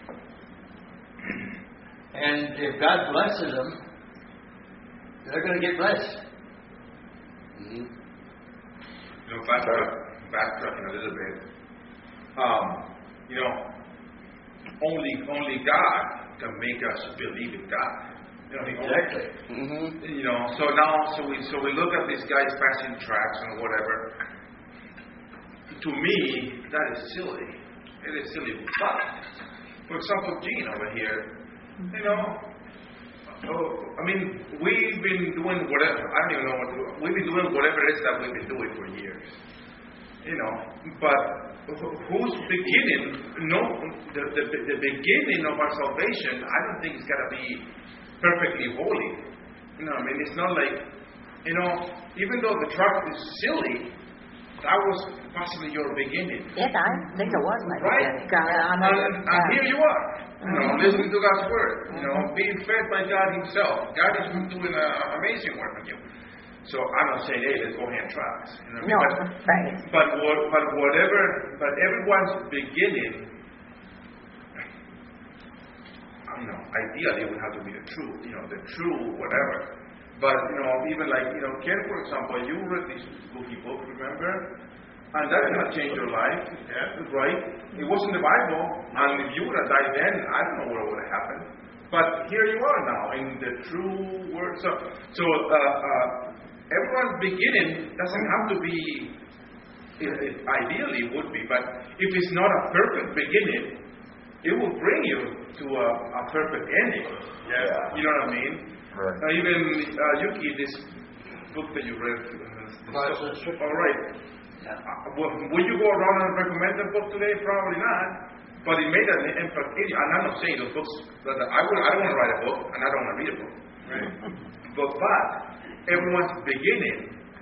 And if God blesses them, they're going to get blessed. Mm-hmm. You know, backtrack, backtracking a little bit. Um, you know, only only God can make us believe in God. You know, Exactly. Mm-hmm. You know, so now, so we so we look at these guys passing tracks and whatever. To me, that is silly. It is silly. But, for example, Gene over here, you know, oh, I mean, we've been doing whatever. I don't even know what to do. We've been doing whatever it is that we've been doing for years. You know, but who's beginning? No, the, the, the beginning of our salvation, I don't think it's got to be perfectly holy. You know, I mean, it's not like, you know, even though the truck is silly, that was possibly your beginning. Yes, I think it was my Right? beginning. God, I'm a, And, and here you are, you know, listening to God's word, you know, being fed by God Himself. God is doing an amazing work on you. So I'm not saying, hey, let's go hand trucks. You know, no, but, right. but what, but whatever, but everyone's beginning, you know, ideally would have to be the true, you know, the true whatever. But, you know, even like, you know, Ken, for example, you read this goofy book, remember? And that did not change your life, yeah, right? It wasn't the Bible, and if you would have died then, I don't know what would have happened. But here you are now, in the true word. So, so uh, uh, everyone's beginning doesn't have to be, it, it ideally would be, but if it's not a perfect beginning, it will bring you to a, a perfect ending. Yeah. You know what I mean? Right. Uh, even uh, Yuki, this book that you read. Uh, all right. Yeah. Uh, will, will you go around and recommend the book today? Probably not. But it made an impact. And I'm not saying those books. That I would. I don't want to write a book, and I don't want to read a book. Right. but but everyone's beginning.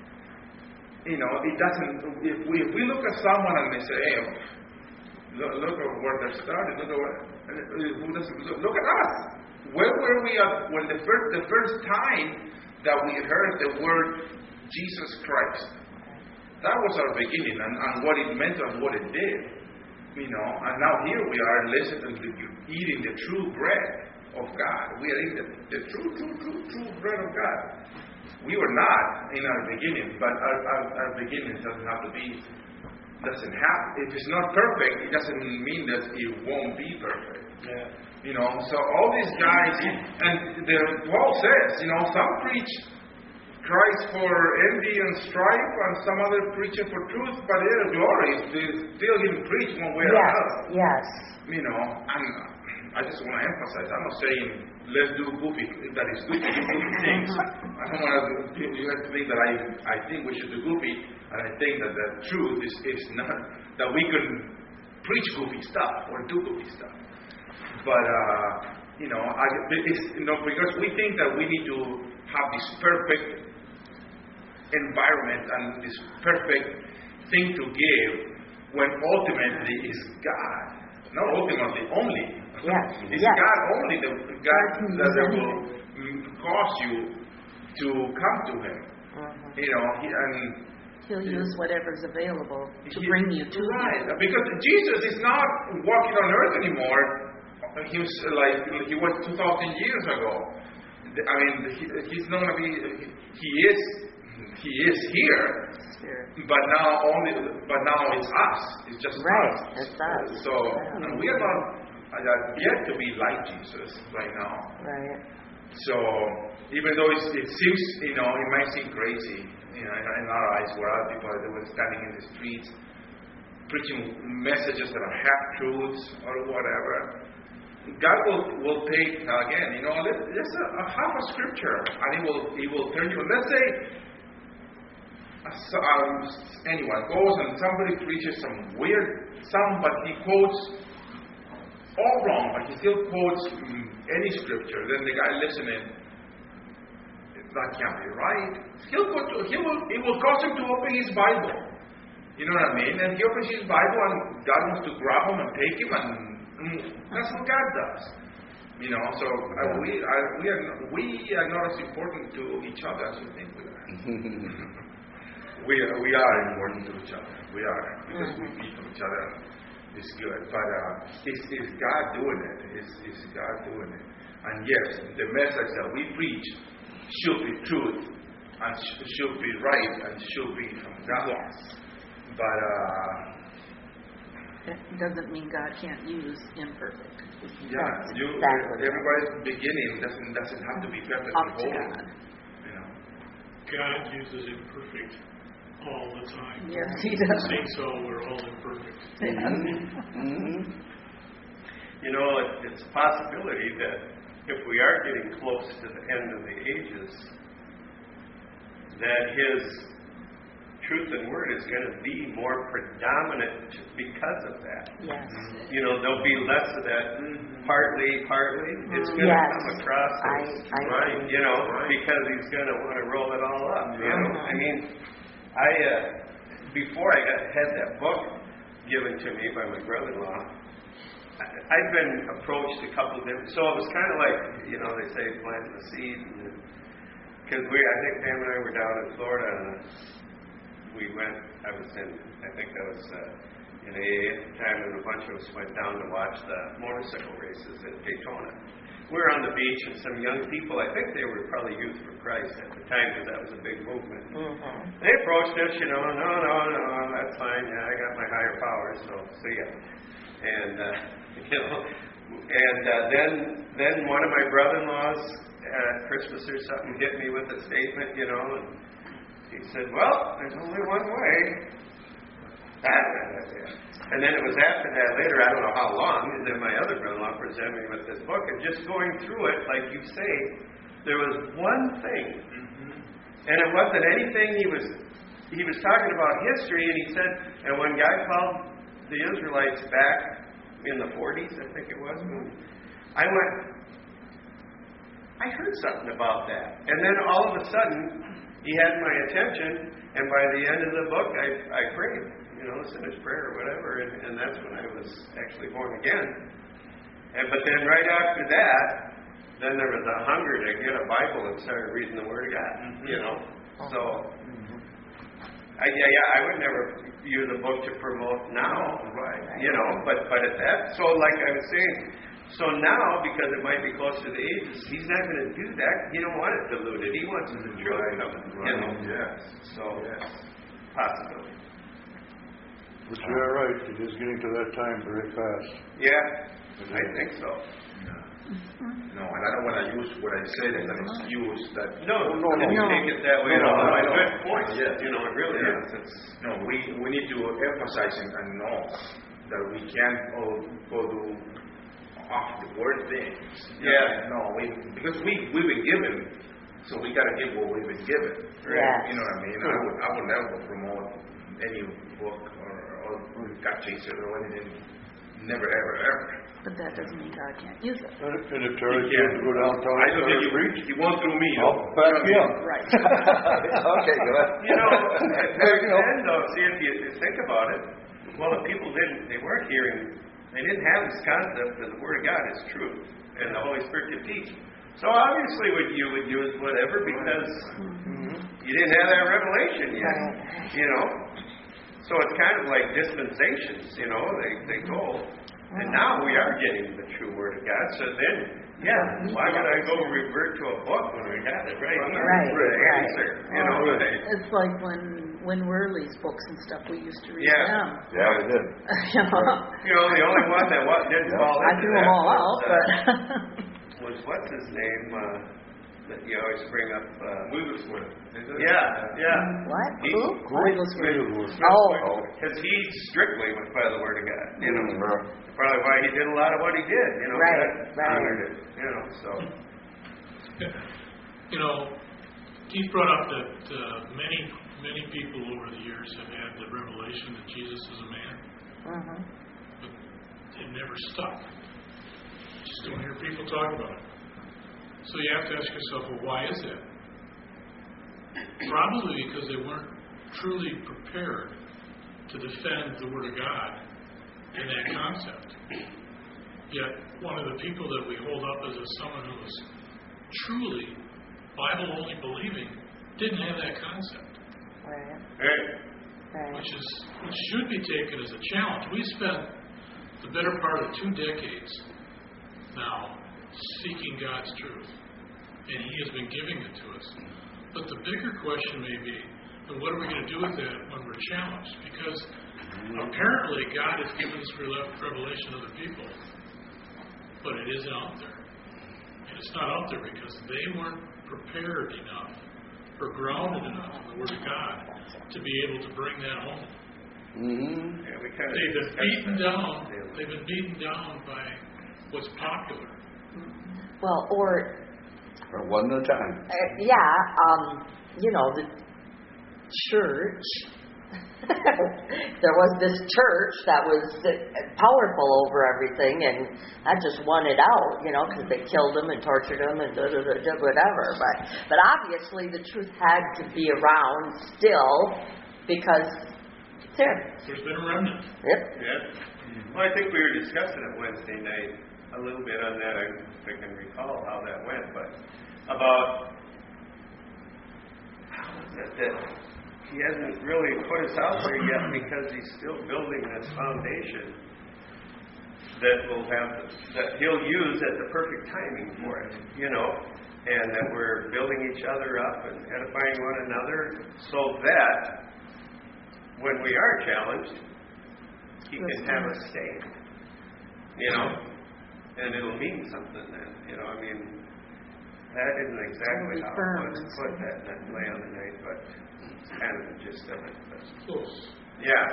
You know, it doesn't. If we if we look at someone and they say, "Hey, look, look at where they're started. Look at where, who doesn't look, look at us." Where were we at when the first the first time that we heard the word Jesus Christ? That was our beginning, and, and what it meant and what it did. You know, and now here we are listening to eating the true bread of God. We are eating the, the true, true, true, true bread of God. We were not in our beginning, but our, our, our beginning doesn't have to be, doesn't have, if it's not perfect, it doesn't mean that it won't be perfect. Yeah. You know, so all these guys, and the, Paul says, you know, some preach Christ for envy and strife, and some other preach it for truth, but their glory is they still didn't preach one way or Yes, another. yes. You know, and I just want to emphasize, I'm not saying let's do goofy, that is good to do goofy things. I don't want to, you have to think that I, I think we should do goofy, and I think that the truth is, is not, that we can preach goofy stuff or do goofy stuff. But, uh, you know, I, it's, you know, because we think that we need to have this perfect environment and this perfect thing to give when ultimately is God. Not ultimately, only. Yes. It's yes. God only, the God that will cause you to come to Him. Mhm. You know, he, and He'll use whatever's available to he- bring you to right, Him. because Jesus is not walking on earth anymore. He was like he was two thousand years ago. I mean, he, he's not gonna be. He is. He is here. Spirit. But now only. But now it's us. It's just Right, us. it's us. So and we are not uh, yet to be like Jesus right now. Right. So even though it's, it seems, you know, it might seem crazy, you know, in, in our eyes, where other people that were standing in the streets preaching messages that are half truths or whatever. God will will take uh, again, you know, just a, a half a scripture, and He will He will turn you. Let's say uh, so, um, anyone goes and somebody preaches some weird, some, but he quotes all wrong, but he still quotes um, any scripture. Then the guy listening, that can't be right. He'll go to, he will, it will cause him to open his Bible. You know what I mean? And he opens his Bible, and God wants to grab him and take him, and mm, that's what God does. You know, so uh, we are we are not, we are not as important to each other as we think we are. we are we are important to each other. We are, because we feed from each other. It's good, but uh, is is God doing it? Is is God doing it? And yes, the message that we preach should be truth, and sh- should be right, and should be from God. Yes. But uh, That doesn't mean God can't use imperfect. yeah, That's you exactly everybody's beginning doesn't doesn't have to be perfect Up and to holy. God. You know. God uses imperfect all the time. Yes, He does. Saints all, we're all imperfect. You know, it, it's a possibility that if we are getting close to the end of the ages, that His truth and word is going to be more predominant because of that. Yes. You know, there'll be less of that partly, partly. It's going to Yes. come across as I- I- right, you know, because He's going to want to roll it all up. You know, Mhm. I mean, I uh, before I got had that book given to me by my brother-in-law, I, I'd been approached a couple of different. So it was kind of like, you know, they say planting the seed, because we, I think Pam and I were down in Florida, and we went. I was in, I think that was uh, in A A at the time, and a bunch of us went down to watch the motorcycle races at Daytona. We were on the beach, and some young people, I think they were probably Youth for Christ at the time, because that was a big movement. Mhm. They approached us, you know, no, no, no, that's fine. Yeah, I got my higher powers, so see ya. And uh, you know, and uh, then then one of my brother-in-laws at Christmas or something hit me with a statement, you know, and he said, "Well, there's only one way." That, that's it. And then it was after that, later, I don't know how long, and then my other brother-in-law presented me with this book, and just going through it, like you say, there was one thing, and it wasn't anything he was, he was talking about history, and he said, and when God called the Israelites back in the forties, I think it was, when I went, I heard something about that. And then all of a sudden, he had my attention, and by the end of the book, I, I prayed, you know, sinner's prayer or whatever, and, and that's when I was actually born again. And but then right after that, then there was a hunger to get a Bible and start reading the Word of God, you know. So, I, yeah, yeah, I would never use a book to promote now, right? You know, but but at that, so like I was saying, so now because it might be close to the ages, he's not going to do that. He don't want it diluted. He wants the truth coming, you know. Yes. So, possibility. But you're right, it is getting to that time very fast. Yeah, I think so. No, and I don't want to use what I said as an excuse that. No, no, no. You take it that way. No, no, No, no, no, no. good point. Yes. You know, it really Yeah. is. It's, No, we, we need to emphasize and, and know that we can't all go to off the word things. Yeah. No, we because we we've been given, so we got to give what we've been given. Yes. You know what I mean? I would I would never promote any book or, or God chaser or anything. Never ever ever. But that doesn't mean God can't use it. And if and if Terry He can't can't. go downtown I and don't start think a preach, he, he won't through me. I'll back you up. Right. Okay, good. you know, back then, though, see, if you think about it, well, the people didn't, they weren't hearing, they didn't have this concept that the Word of God is truth and the Holy Spirit can teach. So obviously what you would use whatever because you didn't have that revelation yet, you know. So it's kind of like dispensations, you know, they, they go. And now we are getting the true Word of God. So then, yeah, why would I go revert to a book when we got it right here? Right, The right. answer, you know. Well, Right. it's like when when Worley's books and stuff, we used to read Yeah. them. Yeah, we did. You know, You know, the only one that wa- didn't fall I into threw that them all was, out, uh, but was what's his name uh, that you always bring up? Uh, Wigglesworth. Is it? yeah, yeah. What? He- Who? Wigglesworth. Oh. Because he strictly went by the Word of God, you know. Mhm. Probably why he did a lot of what he did, you know. Right, that right. honored it, you know, so. You know, Keith brought up that uh, many, many people over the years have had the revelation that Jesus is a man, Mhm. but it never stuck. Just don't hear people talk about it. So you have to ask yourself, well, why is that? Probably because they weren't truly prepared to defend the Word of God in that concept. Yet, one of the people that we hold up as a, someone who was truly Bible-only believing didn't have that concept, Right. Hey, Right. which is which should be taken as a challenge. We spent the better part of two decades now seeking God's truth, and He has been giving it to us. But the bigger question may be, then what are we going to do with that when we're challenged? Because apparently God has given us rele- revelation to other people, but it isn't out there. And it's not out there because they weren't prepared enough or grounded enough in the Word of God to be able to bring that home. Mm-hmm. yeah, we kind of They've been beaten down. They've been beaten down by what's popular. Well, or Or one at a time. Uh, yeah, um, you know, the church, there was this church that was uh, powerful over everything, and I just won it out, you know, because they killed them and tortured them and da, da, da, da, whatever. But, but obviously the truth had to be around still because it's there. There's been a remnant. Yep. Yeah. Well, I think we were discussing it Wednesday night a little bit on that. I, if I can recall how that went, but about that, that he hasn't really put us out there yet because he's still building this foundation that will have that he'll use at the perfect timing for it, you know, and that we're building each other up and edifying one another so that when we are challenged, he can have a stand, you know, and it'll mean something then, you know. I mean, that isn't exactly how it was put that that play on the night, but it's kind of the gist of it. But, Close. yeah.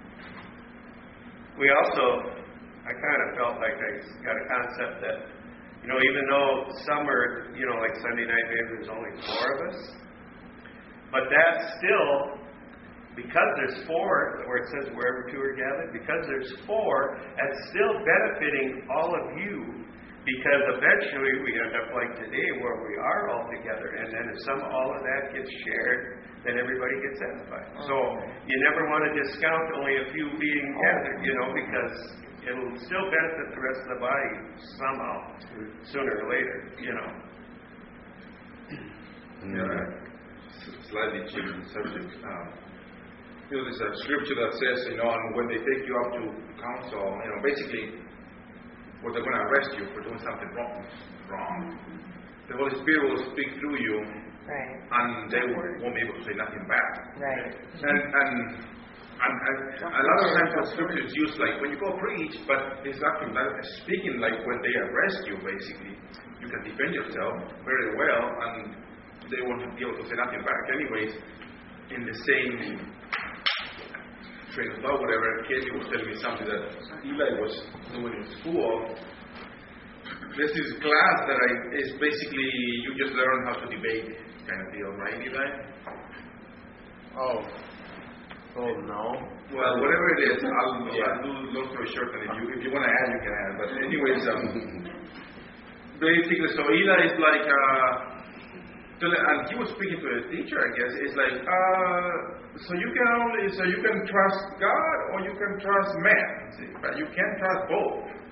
We also, I kind of felt like I got a concept that, you know, even though some are, you know, like Sunday night, maybe there's only four of us, but that's still, because there's four, where it says wherever two are gathered, because there's four, that's still benefiting all of you. Because eventually we end up like today where we are all together, and then if some all of that gets shared, then everybody gets edified. So you never want to discount only a few being gathered, you know, because it'll still benefit the rest of the body somehow, sooner or later, you know. Yeah, slightly changing the subject. Um, you know, there's a scripture that says, you know, and when they take you up to council, you know, basically, well, they're going to arrest you for doing something wrong. Wrong. The Holy Spirit will speak through you, Right. and they won't, won't be able to say nothing back. Right. And and and, and a lot of times the scripture is used like when you go preach, but it's actually not speaking like when they arrest you. Basically, you can defend yourself very well, and they won't be able to say nothing back. Anyways, in the same train of thought, whatever, Katie was telling me something that Eli was doing in school. There's this class that I is basically you just learn how to debate kind of deal, right, Eli? Oh. Oh no. Well, whatever it is, I'll, yeah. I'll do long story short, and if you if you want to add, you can add. But anyways, um, basically, so Eli is like, uh, and he was speaking to the teacher, I guess. It's like, uh, so you can only, so you can trust God or you can trust man, see? But you can't trust both.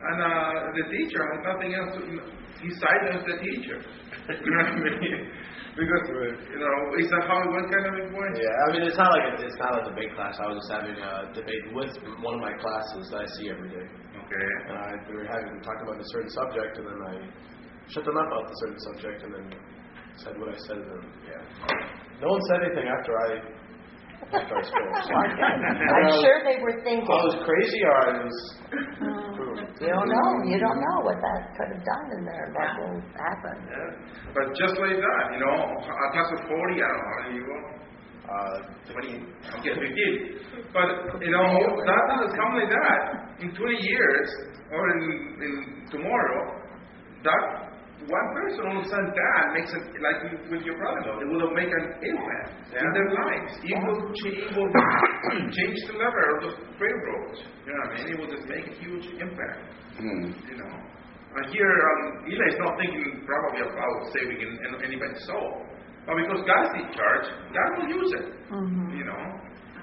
And uh, the teacher has nothing else to, you know, he silenced the teacher. You know what I mean? Because, you know, is that how it was kind of important? Yeah, I mean, it's not like a, it's not like a big class. I was just having a debate with one of my classes that I see every day. Okay. And I, we were having talking about a certain subject, and then I shut them up about the certain subject, and then said what I said, and then, yeah. No one said anything after I after I spoke. So. I'm sure they were thinking. I was crazy, or I was. You don't know. You don't know what that could have done in there. What will happen. Yeah. But just like that, you know, a class of forty, I don't know, how you go? Uh, twenty, okay, fifteen. But, you know, that doesn't come like that. In twenty years, or in, in tomorrow, that one person all of a sudden that makes it like with your brother-in-law. It will make an impact yeah. in their lives. It will, ch- it will change the level of the railroads. You know what I mean? It will just make a huge impact. Mm. You know. And here, um, Eli is not thinking probably about saving in, in anybody's soul. But because God's in charge, God will use it. Mm-hmm. You know.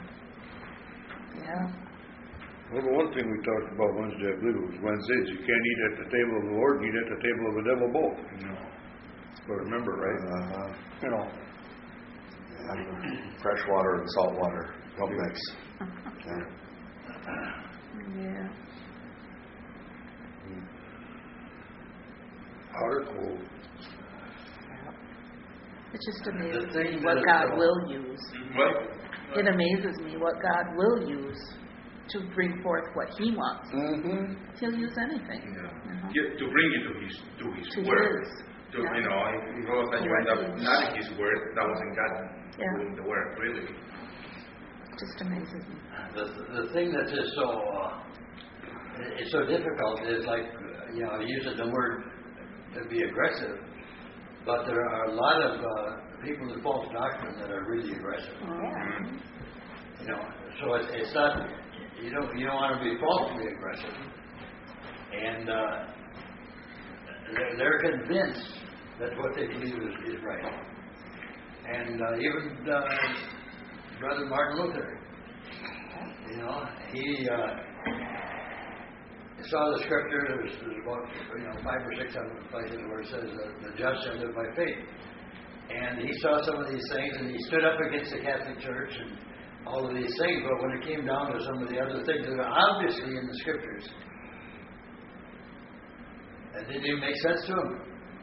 Yeah. Well, the one thing we talked about Wednesday, I believe it was Wednesday, is you can't eat at the table of the Lord and eat at the table of the devil both. No. But remember, right? Uh-huh. You know. Yeah, fresh water and salt water don't mix. Yeah. Yeah. Hot or cold. It's just amazing thing me what that God is, uh, will use. What? It amazes me what God will use to bring forth what He wants. Mm-hmm. He'll use anything. Yeah. Uh-huh. Yeah, to bring you to His to His To word. His. To, Yeah. you know, if it was that you end up not in His word, that wasn't God Yeah. doing the work, really. Just amazes me. The, the thing that is so uh, it's so difficult is like uh, you know using the word to be aggressive, but there are a lot of uh, people in false doctrine that are really aggressive. Yeah. You know, so it's, it's not you don't you don't want to be falsely aggressive, and uh, they're, they're convinced that what they believe is, is right, and uh, even uh, Brother Martin Luther. You know, he uh, saw the scripture. There's, there's about you know five or six other places where it says uh, the just shall live by faith. And he saw some of these things, and he stood up against the Catholic Church and all of these things. But when it came down to some of the other things that are obviously in the scriptures, it didn't even make sense to him.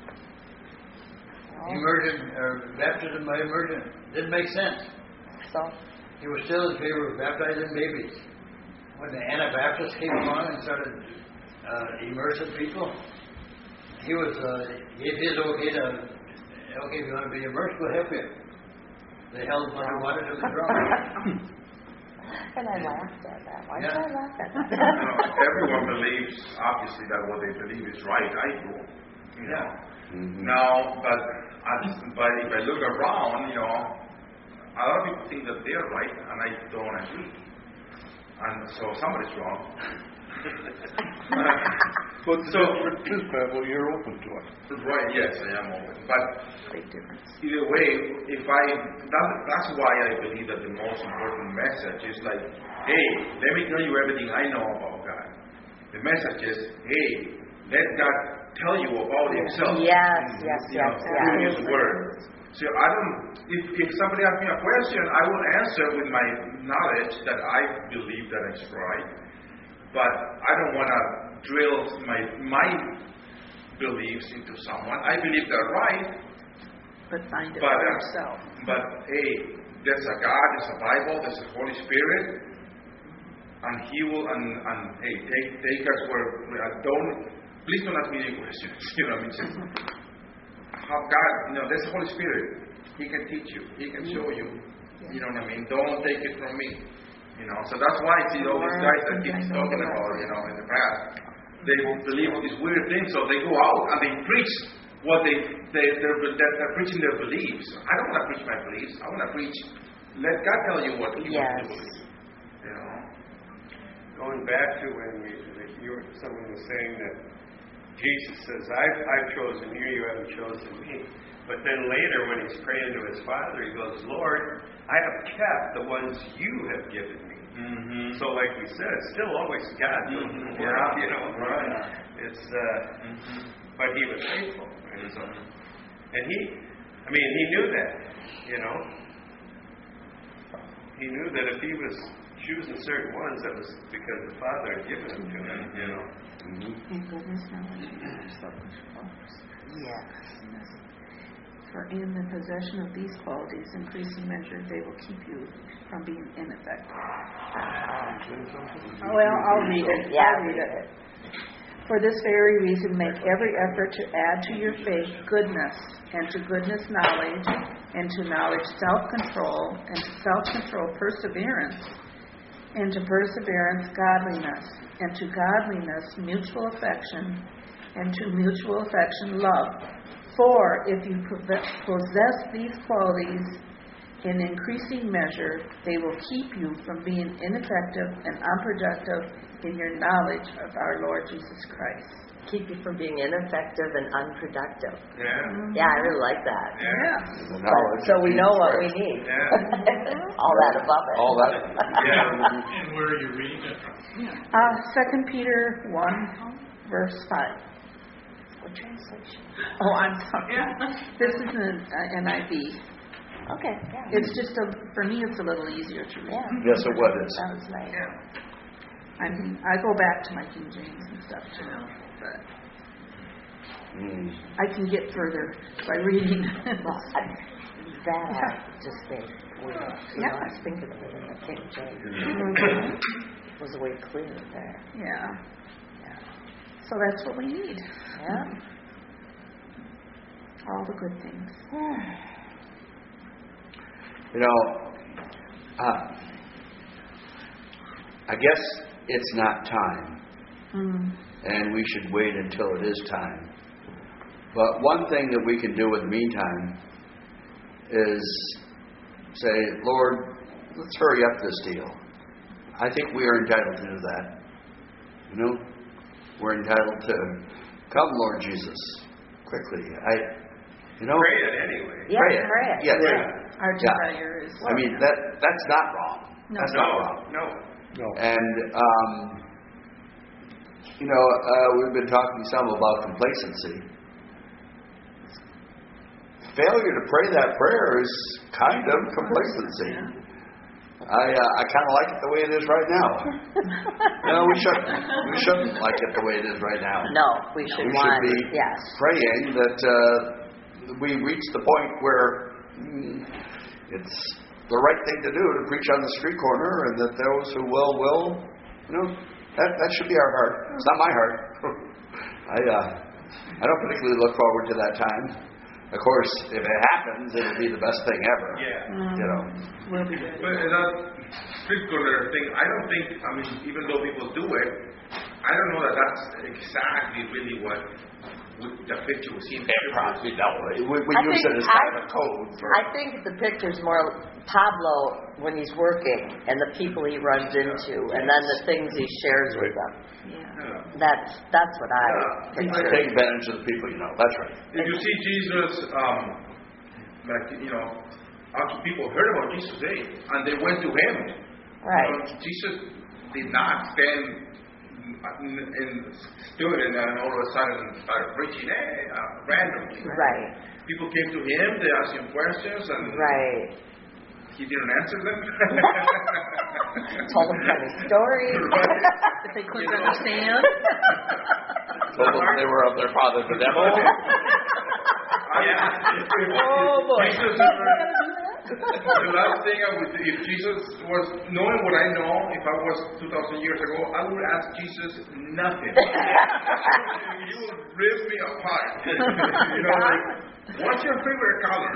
Immersion or baptism by immersion didn't make sense. So. He was still in favor of baptizing babies. When the Anabaptists came along and started uh, immersing people, he was uh, gave his okay to okay if you want to be immersed, we'll help you. They held him underwater till they drowned. And I laughed at that. Why Yeah. did I laugh at that? You know, everyone believes, obviously, that what they believe is right. I do. You know. Mm-hmm. Now, but, I, but if I look around, you know, a lot of people think that they're right, and I don't agree. And so somebody's wrong. But so, this Bible, you're open to it. Right, yes, I am open. But Big difference. either way, if I, that, that's why I believe that the most important message is like, hey, let me tell you everything I know about God. The message is, hey, let God tell you about Himself. Yes, yes, You know, yes, through yes. His Word. So I don't, if, if somebody asks me a question, I will answer with my knowledge that I believe that it's right. But I don't want to drill my my beliefs into someone. I believe they're right. But find it But, for uh, yourself. but hey, there's a God, there's a Bible, there's a Holy Spirit, and He will, and, and hey, take take us where, uh, don't, please don't ask me any questions. You know what I mean? Just, how God, you know, there's the Holy Spirit. He can teach you. He can show you. You know what I mean? Don't take it from me. You know, so that's why I see all these guys that keep talking about, you know, in the past. They believe all these weird things, so they go out and they preach what they, they they're, they're, they're preaching their beliefs. I don't want to preach my beliefs. I want to preach, let God tell you what He Yes. wants you to believe. You know? Going back to when we, that you were, someone was saying that Jesus says, I've, I've chosen you, you haven't chosen me. But then later when He's praying to His Father, He goes, Lord, I have kept the ones you have given me. Mm-hmm. So, like we said, it's still always God. Mm-hmm. Yeah, you know, right? It's, uh, mm-hmm. but he was faithful. And, so, and he, I mean, he knew that, you know. He knew that if he was choosing certain ones, that was because the Father had given them to him, you know. Mm-hmm. And goodness, knowledge, and self-control. Yes. For in the possession of these qualities, increasing measure, they will keep you from being ineffective. Oh, well, I'll read it. Yeah, I'll read it. For this very reason, make every effort to add to your faith goodness, and to goodness knowledge, and to knowledge self-control, and to self-control perseverance, and to perseverance godliness, and to godliness mutual affection, and to mutual affection love. For if you possess these qualities in increasing measure, they will keep you from being ineffective and unproductive in your knowledge of our Lord Jesus Christ. Keep you from being ineffective and unproductive. Yeah. Mm-hmm. Yeah, I really like that. Yeah. But, so we know what we need. Yeah. All that above it. All that. Yeah. And where are you reading it from? Uh, Second Peter one, verse five. What translation? Oh, I'm sorry. Yeah. This is an uh, N I V. Okay. Yeah. It's just a, for me, it's a little easier to read. Yeah. Yes, it was. That was nice. Yeah. I mean, I go back to my King James and stuff too, but Mm. I can get further by reading. Well, I, that I just think weird. You Yeah. know, I was thinking of it in the King James. Mhm. It was way clearer there. Yeah. Yeah. So that's what we need. Yeah. All the good things. You know, uh, I guess it's not time, Mm. and we should wait until it is time. But one thing that we can do in the meantime is say, Lord, let's hurry up this deal. I think we are entitled to do that. You know, we're entitled to come, Lord Jesus, quickly. I, you know, Pray it anyway. Yeah, pray it. pray it. Yes. Yeah. Our Yeah. desire is. I mean, that that's not wrong. No. That's not wrong. No. No. And, um, you know, uh, we've been talking some about complacency. Failure to pray that prayer is kind of complacency. I uh, I kind of like it the way it is right now. No, we shouldn't. We shouldn't like it the way it is right now. No, we should We want, should be yes. praying that uh, we reach the point where mm, it's the right thing to do to preach on the street corner, and that those who will will. You know, that that should be our heart. It's not my heart. I uh, I don't particularly look forward to that time. Of course, if it happens, it'll be the best thing ever. Yeah. Mm. You know. We'll be ready. But that particular thing, I don't think, I mean, even though people do it, I don't know that that's exactly really what w- the picture was seen. It probably no. We, we I use think it as I- kind of a code for. I think the picture's more Pablo when he's working and the people he runs into and then the things he shares with them. Yeah. Yeah. That's that's what I Yeah. picture. Take advantage of the people you know. That's right. If you see Jesus, um, like, you know, actually people heard about Jesus, eh? And they went to him. Right. You know, Jesus did not stand and stood and then all of a sudden started preaching, eh, uh, randomly. Right. People came to him, they asked him questions, and Right. he didn't answer them. Told them funny stories. If they couldn't understand. Told them they were of their father the devil. Oh boy. Jesus, the last thing I would, if Jesus was knowing what I know, if I was two thousand years ago, I would ask Jesus nothing. You would rip me apart. You know, like, what's your favorite color?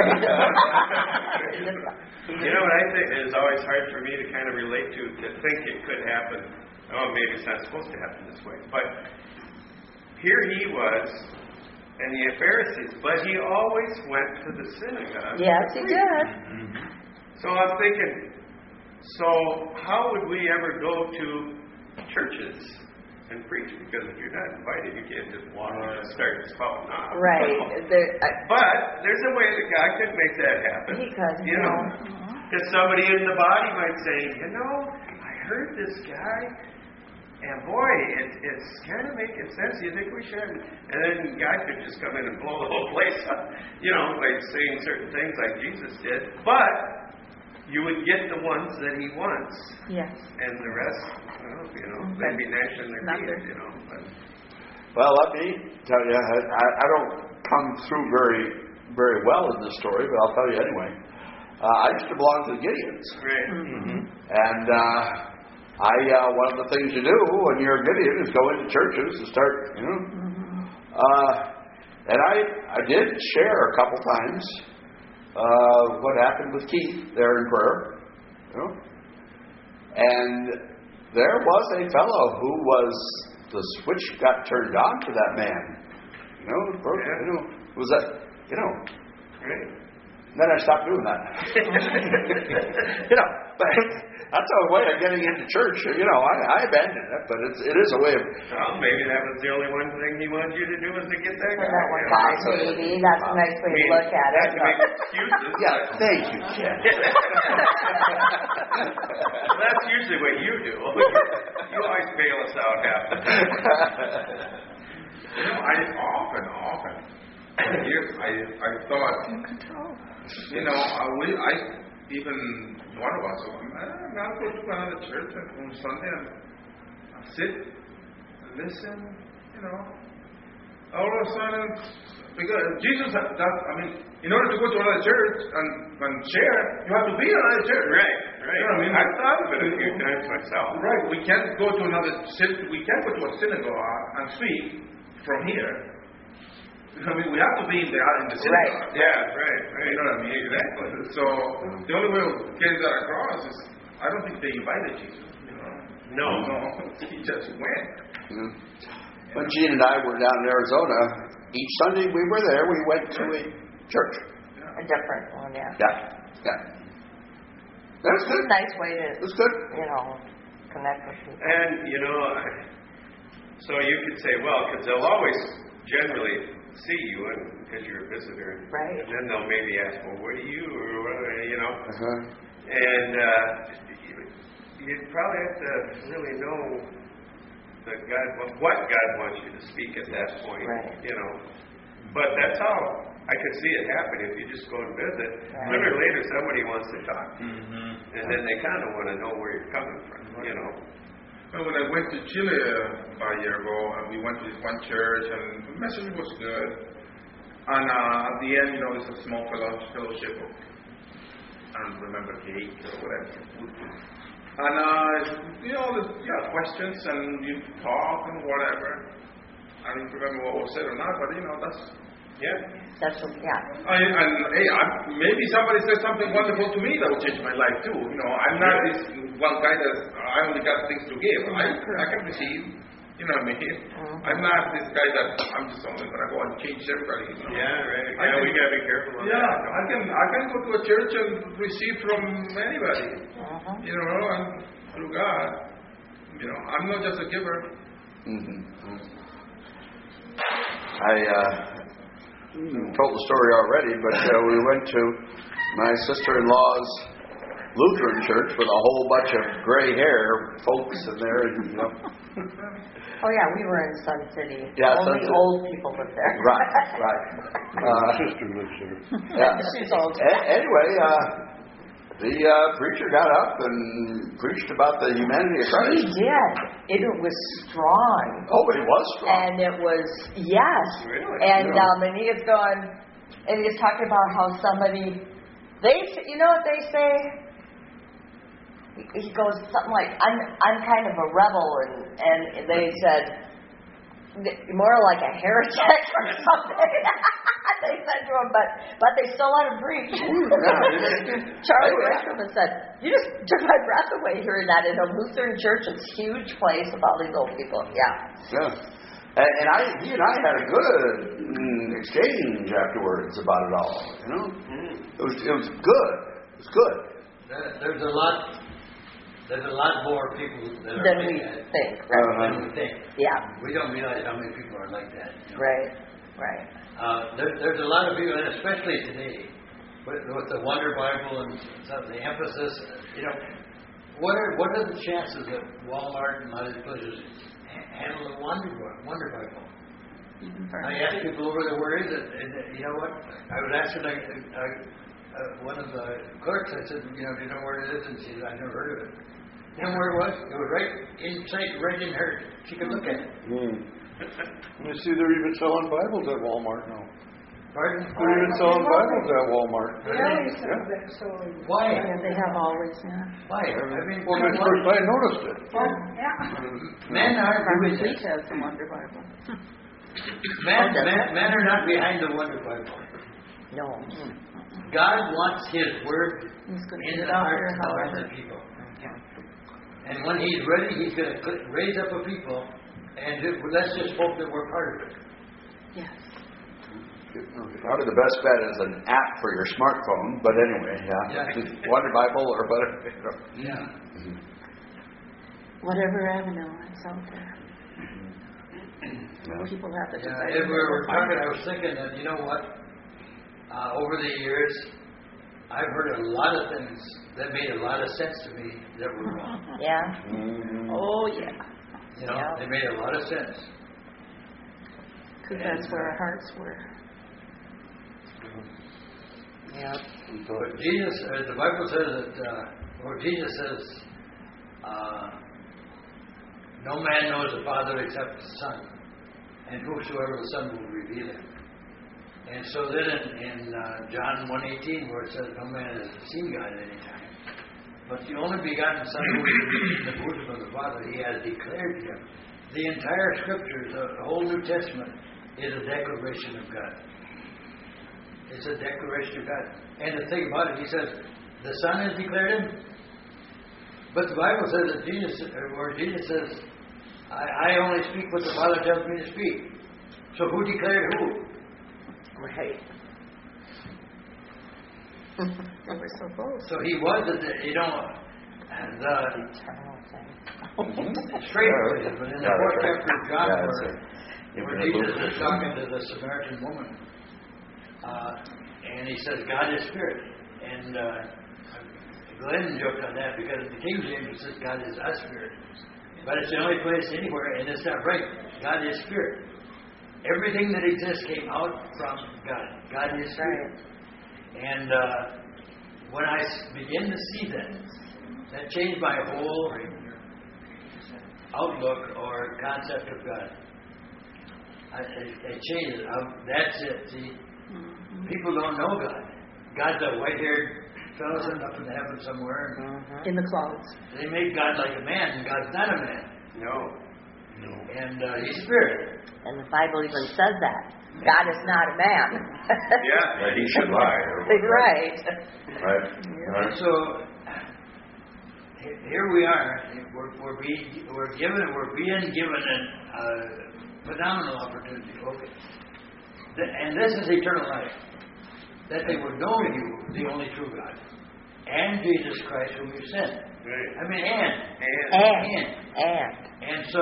You know what I think is always hard for me to kind of relate to, to think it could happen. Oh, maybe it's not supposed to happen this way. But here he was, and the Pharisees, but he always went to the synagogue. Yes, he did. So I'm thinking, so how would we ever go to churches and preach? Because if you're not invited, you can't just walk in and start spouting off. Right. There, I, But there's a way that God could make that happen. He could, You know, because somebody in the body might say, you know, heard this guy, and boy, it, it's kind of making sense. You think we should? And then God could just come in and blow the whole place up, you know, by saying certain things like Jesus did. But you would get the ones that He wants. Yes. And the rest, well, you know, they'd be gnashing their teeth, you know. But. Well, let me tell you, I, I don't come through very, very well in this story, but I'll tell you anyway. Uh, I used to belong to the Gideons. Right. Mm-hmm. And uh, I, uh, one of the things you do when you're a Gideon is go into churches and start, you know. Uh, and I, I did share a couple times uh, what happened with Keith there in prayer, you know. And there was a fellow who was, the switch got turned on for that man. You know, yeah. you know, was that, you know. Right. Then I stopped doing that. You know, but that's a way of getting into church. You know, I, I abandoned it, but it's, it is a way of. Well, maybe that was the only one thing He wanted you to do was to get that guy. That one guy, maybe. That's a nice way to look at it. To make excuses. Yeah, thank you, Ken. Well, that's usually what you do. You always bail us out half the time. You know, I often, often, years, I, I thought, you know, I, will, I even one of us, I'm not going to another church on Sunday and I'll sit, listen, you know. All of a sudden, because Jesus, that, I mean, in order to go to another church and, and share, you have to be in another church. Right, right. You know what I mean? I've thought of it a few times myself. Right, we can't go to another, we can't go to a synagogue and speak from here. I mean, we have to be in the in the synagogue. Right. Yeah, right, right. You know what I mean? Exactly. So the only way of getting that across is, I don't think they invited Jesus. You know? No, no, He just went. Mm-hmm. When Gene and I were down in Arizona, each Sunday we were there. We went to a church. A different one, yeah. Yeah, yeah. That was good. It's a nice way to. It was good. You know, connect with people. and you know, so you could say, well, because they'll always generally see you because you're a visitor. Right. And then they'll maybe ask, well, what are you? Or what, you know. Uh-huh. And uh, you'd probably have to really know that God, what God wants you to speak at that point. Right. You know. But that's how I could see it happen if you just go and visit. Right. Sooner or later, somebody wants to talk to you. Mm-hmm. And then they kind of want to know where you're coming from, you know. Well, when I went to Chile uh, about a year ago, and we went to this one church, and the message was good. And uh, at the end, you know, there's a small fellow, fellowship of, I don't remember, eight or whatever. And, uh, you know, there's, you have questions, and you talk and whatever. I don't remember what was said or not, but, you know, that's, yeah. That's what, yeah. I, and hey, I, maybe somebody says something wonderful to me that will change my life too. You know, I'm not this one guy that I only got things to give. I, I can receive. You know what I mean? Mm-hmm. I'm not this guy that I'm just only going to go and change everybody. You know? Yeah, right. I Yeah, can, we got to be careful on yeah, that. I can I can go to a church and receive from anybody. Uh-huh. You know, and through God. You know, I'm not just a giver. Mm-hmm. I uh, told the story already, but uh, we went to my sister-in-law's Lutheran church with a whole bunch of gray hair folks in there. You know. Oh yeah, we were in Sun City. Yeah, Only Sun City. old people live there. Right, right. My Uh, sister lives there. yeah. She's old. A- anyway, uh, the uh, preacher got up and preached about the humanity of He Christ. did. It was strong. Oh, it was strong. And it was, yes. Really? And Yeah. um, and he was going, and he was talking about how somebody, they, you know what they say? He, he goes something like, I'm I'm kind of a rebel, and and they said, more like a heretic or something. They said to him, but but they still let him preach. Charlie Westerman said, you just took my breath away hearing that in a Lutheran church. It's a huge place with all these old people. Yeah. Yeah. And, and I, he and I had a good mm, exchange afterwards about it all. You know, it was it was good. It was good. There, there's a lot. There's a lot more people that are Than like we that think. Uh-huh. Right. than we think. Yeah. We don't realize how many people are like that. You know? Right. Right. Uh, there, there's a lot of people, and especially today, with, with the Wonder Bible and some, the emphasis, you know, what are what are the chances that Walmart and other places ha- handle the Wonder Wonder Bible? Even for I asked people over there, where is it? And uh, you know what? I was asking like, uh, uh, one of the clerks. I said, you know, do you know where it is? And she said, I've never heard of it. You know where it was? It was right inside, right in her. She could look at it. Mm. You see, they're even selling Bibles at Walmart now. Pardon? They're even selling Bibles at Walmart. Yeah. Why? Yeah, they have always, yeah. Why? I mean, Well, when first I noticed it. men are doing Fleet this. has the Wonder Bible. Men, men, men are not behind the Wonder Bible. No. God wants His Word He's going to in get the it out hearts there of however. the people. And when He's ready, He's going to raise up a people, and it- let's just hope that we're part of it. Yes. Probably the best bet is an app for your smartphone, but anyway, yeah. Yeah. Wonder Bible or whatever. Yeah. Whatever avenue, it's out there. Yeah. People have to Yeah, decide. if we were talking, I was thinking that, you know what? Uh, over the years, I've heard a lot of things that made a lot of sense to me that were wrong. Yeah. Mm-hmm. Oh, yeah. You know, Yeah. they made a lot of sense. Because that's where our hearts were. Yeah. But Jesus, uh, the Bible says that, uh, or Jesus says, uh, no man knows the Father except the Son, and whosoever the Son will reveal him. And so then in, in uh, John one eighteen, where it says, no man has seen God at any time, but the only begotten Son who is in the bosom of the Father, He has declared Him. The entire Scripture, the whole New Testament, is a declaration of God. It's a declaration of God. And the thing about it, He says, the Son has declared Him, but the Bible says that Jesus, or Jesus says, I, I only speak what the Father tells me to speak. So who declared who? Right. They were so close. So He was, the, you know, the Eternal thing. straight place, but in the Yeah, fourth that's right. chapter of John, Yeah, where, that's right. where Infinite Jesus Luke. is talking to the Samaritan woman, uh, and He says, God is Spirit. And uh, Glenn joked on that because in the King James it says God is a Spirit. But it's the only place anywhere, and it's not right. God is Spirit. Everything that exists came out from God. God is Spirit. And uh, when I began to see that, that changed my whole outlook or concept of God. I, it, it changed it. Um, that's it. See, Mm-hmm. people don't know God. God's a white-haired fellow sitting up in heaven somewhere. And In the clouds. they made God like a man, and God's not a man. No. No. And uh, He's Spirit. And the Bible even says that. God is not a man. Yeah. That He should lie. Right. Right. And Right. so he- here we are. We're we're being we're given we're being given a uh, phenomenal opportunity. Okay. Th- And this is eternal life, that they would know You, the only true God, and Jesus Christ whom You sent. Right. I mean, and And And. and And. and so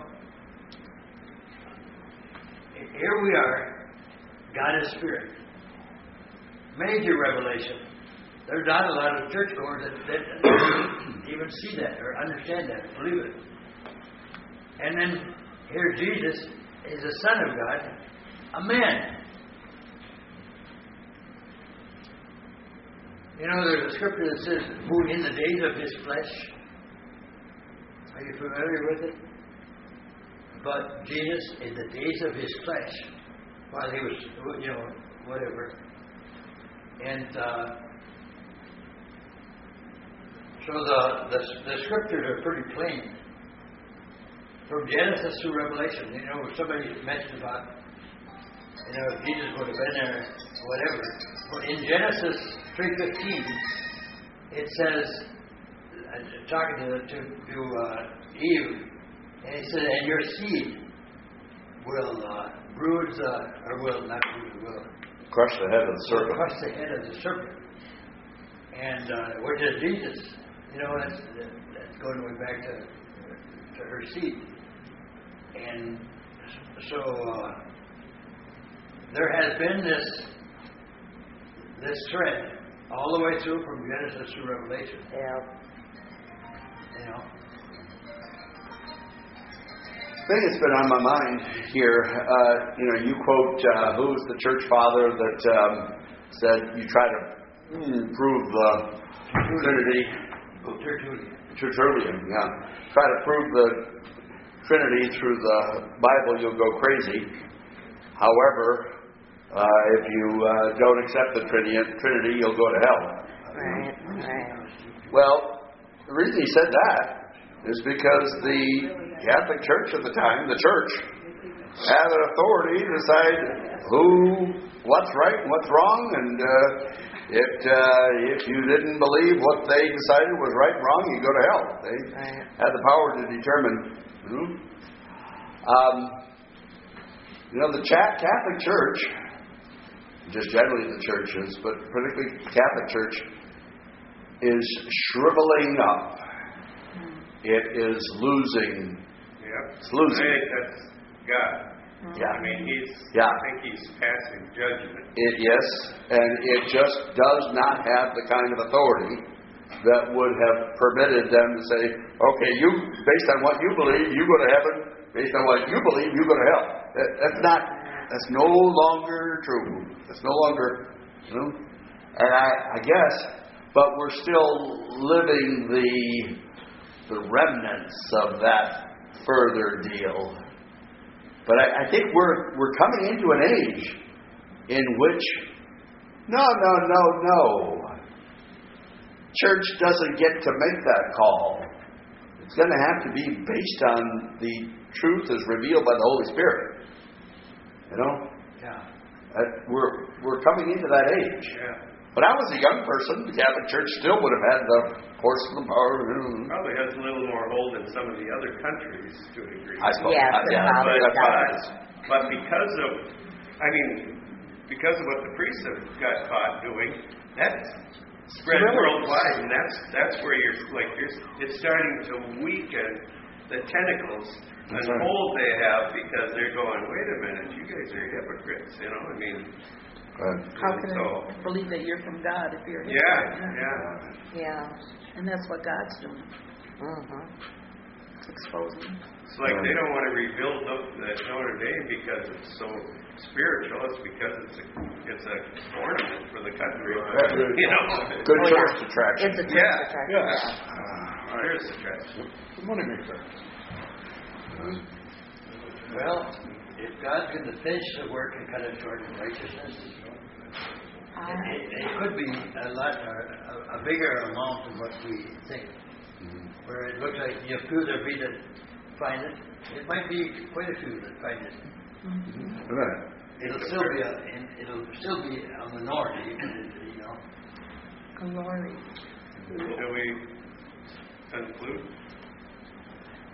here we are. God is Spirit. Major revelation. There's not a lot of churchgoers that, that even see that or understand that, believe it. And then here Jesus is the Son of God, a man. You know, there's a scripture that says, who in the days of His flesh. Are you familiar with it? But Jesus, in the days of His flesh, while He was, you know, whatever. And uh, so the, the the scriptures are pretty plain. From Genesis to Revelation, you know, somebody mentioned about, you know, if Jesus would have been there, whatever. But in Genesis three fifteen, it says, uh, talking to to, to uh, Eve, and He said, "And your seed will uh, bruise, uh, or will not bruise, will Crush the head of the will serpent. crush the head of the serpent." And uh, which is Jesus. You know, that's that's going way back to to her seed. And so uh, there has been this this thread all the way through from Genesis to Revelation. Yeah. you know. thing that's been on my mind here, uh, you know, you quote uh, who's the church father that um, said you try to mm, prove the Trinity. Tertullian. Tertullian, yeah. Try to prove the Trinity through the Bible, you'll go crazy. However, uh, if you uh, don't accept the Trinity, Trinity, you'll go to hell. Right, right. Well, the reason he said that is because the Catholic Church at the time, the church, had an authority to decide who, what's right and what's wrong, and uh, it, uh, if you didn't believe what they decided was right and wrong, you go to hell. They Right. had the power to determine. Hmm? Um, you know, the Cha- Catholic Church, just generally the churches, but particularly the Catholic Church, is shriveling up. It is losing. Yeah. It's losing. I think that's God. Yeah. I mean, he's. Yeah. I think he's passing judgment. It, yes, and it just does not have the kind of authority that would have permitted them to say, okay, you, based on what you believe, you go to heaven. Based on what you believe, you go to hell. That, that's not. That's no longer true. It's no longer. You know? And I, I guess, but we're still living the the remnants of that further deal. But I, I think we're we're coming into an age in which no, no, no, no. Church doesn't get to make that call. It's going to have to be based on the truth as revealed by the Holy Spirit. You know? Yeah. Uh, we're we're coming into that age. Yeah. When I was a young person, the Catholic Church still would have had the force and the power. Probably has a little more hold in some of the other countries to a degree. I suppose. Yes, I, it yeah, probably that's but, right. but because of, I mean, because of what the priests have got caught doing, that's spread Really? worldwide, and that's that's where you're like you're. It's starting to weaken the tentacles and That's right. hold they have because they're going. Wait a minute, you guys are hypocrites. You know, I mean. Right. How can So, I believe that you're from God if you're a yeah, hypocrite? yeah. Yeah. And that's what God's doing, Mm-hmm. exposing. It's like they don't want to rebuild the, the Notre Dame because it's so spiritual. It's because it's a it's a ornament for the country. Right. You know, Good Oh, tourist yeah. attraction. It's a tourist Yeah. attraction. Yes. uh, tourist attraction. Money maker. Well, if God's going to finish the work and cut it short in righteousness, I, it, it could be a lot, a, a bigger amount than what we think. Where it looks like you have few that read it, find it. It might be quite a few that find it. Right. It'll still be a, and it'll still be a minority, you know. glory. Shall we conclude?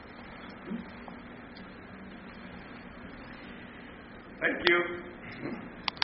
Thank you.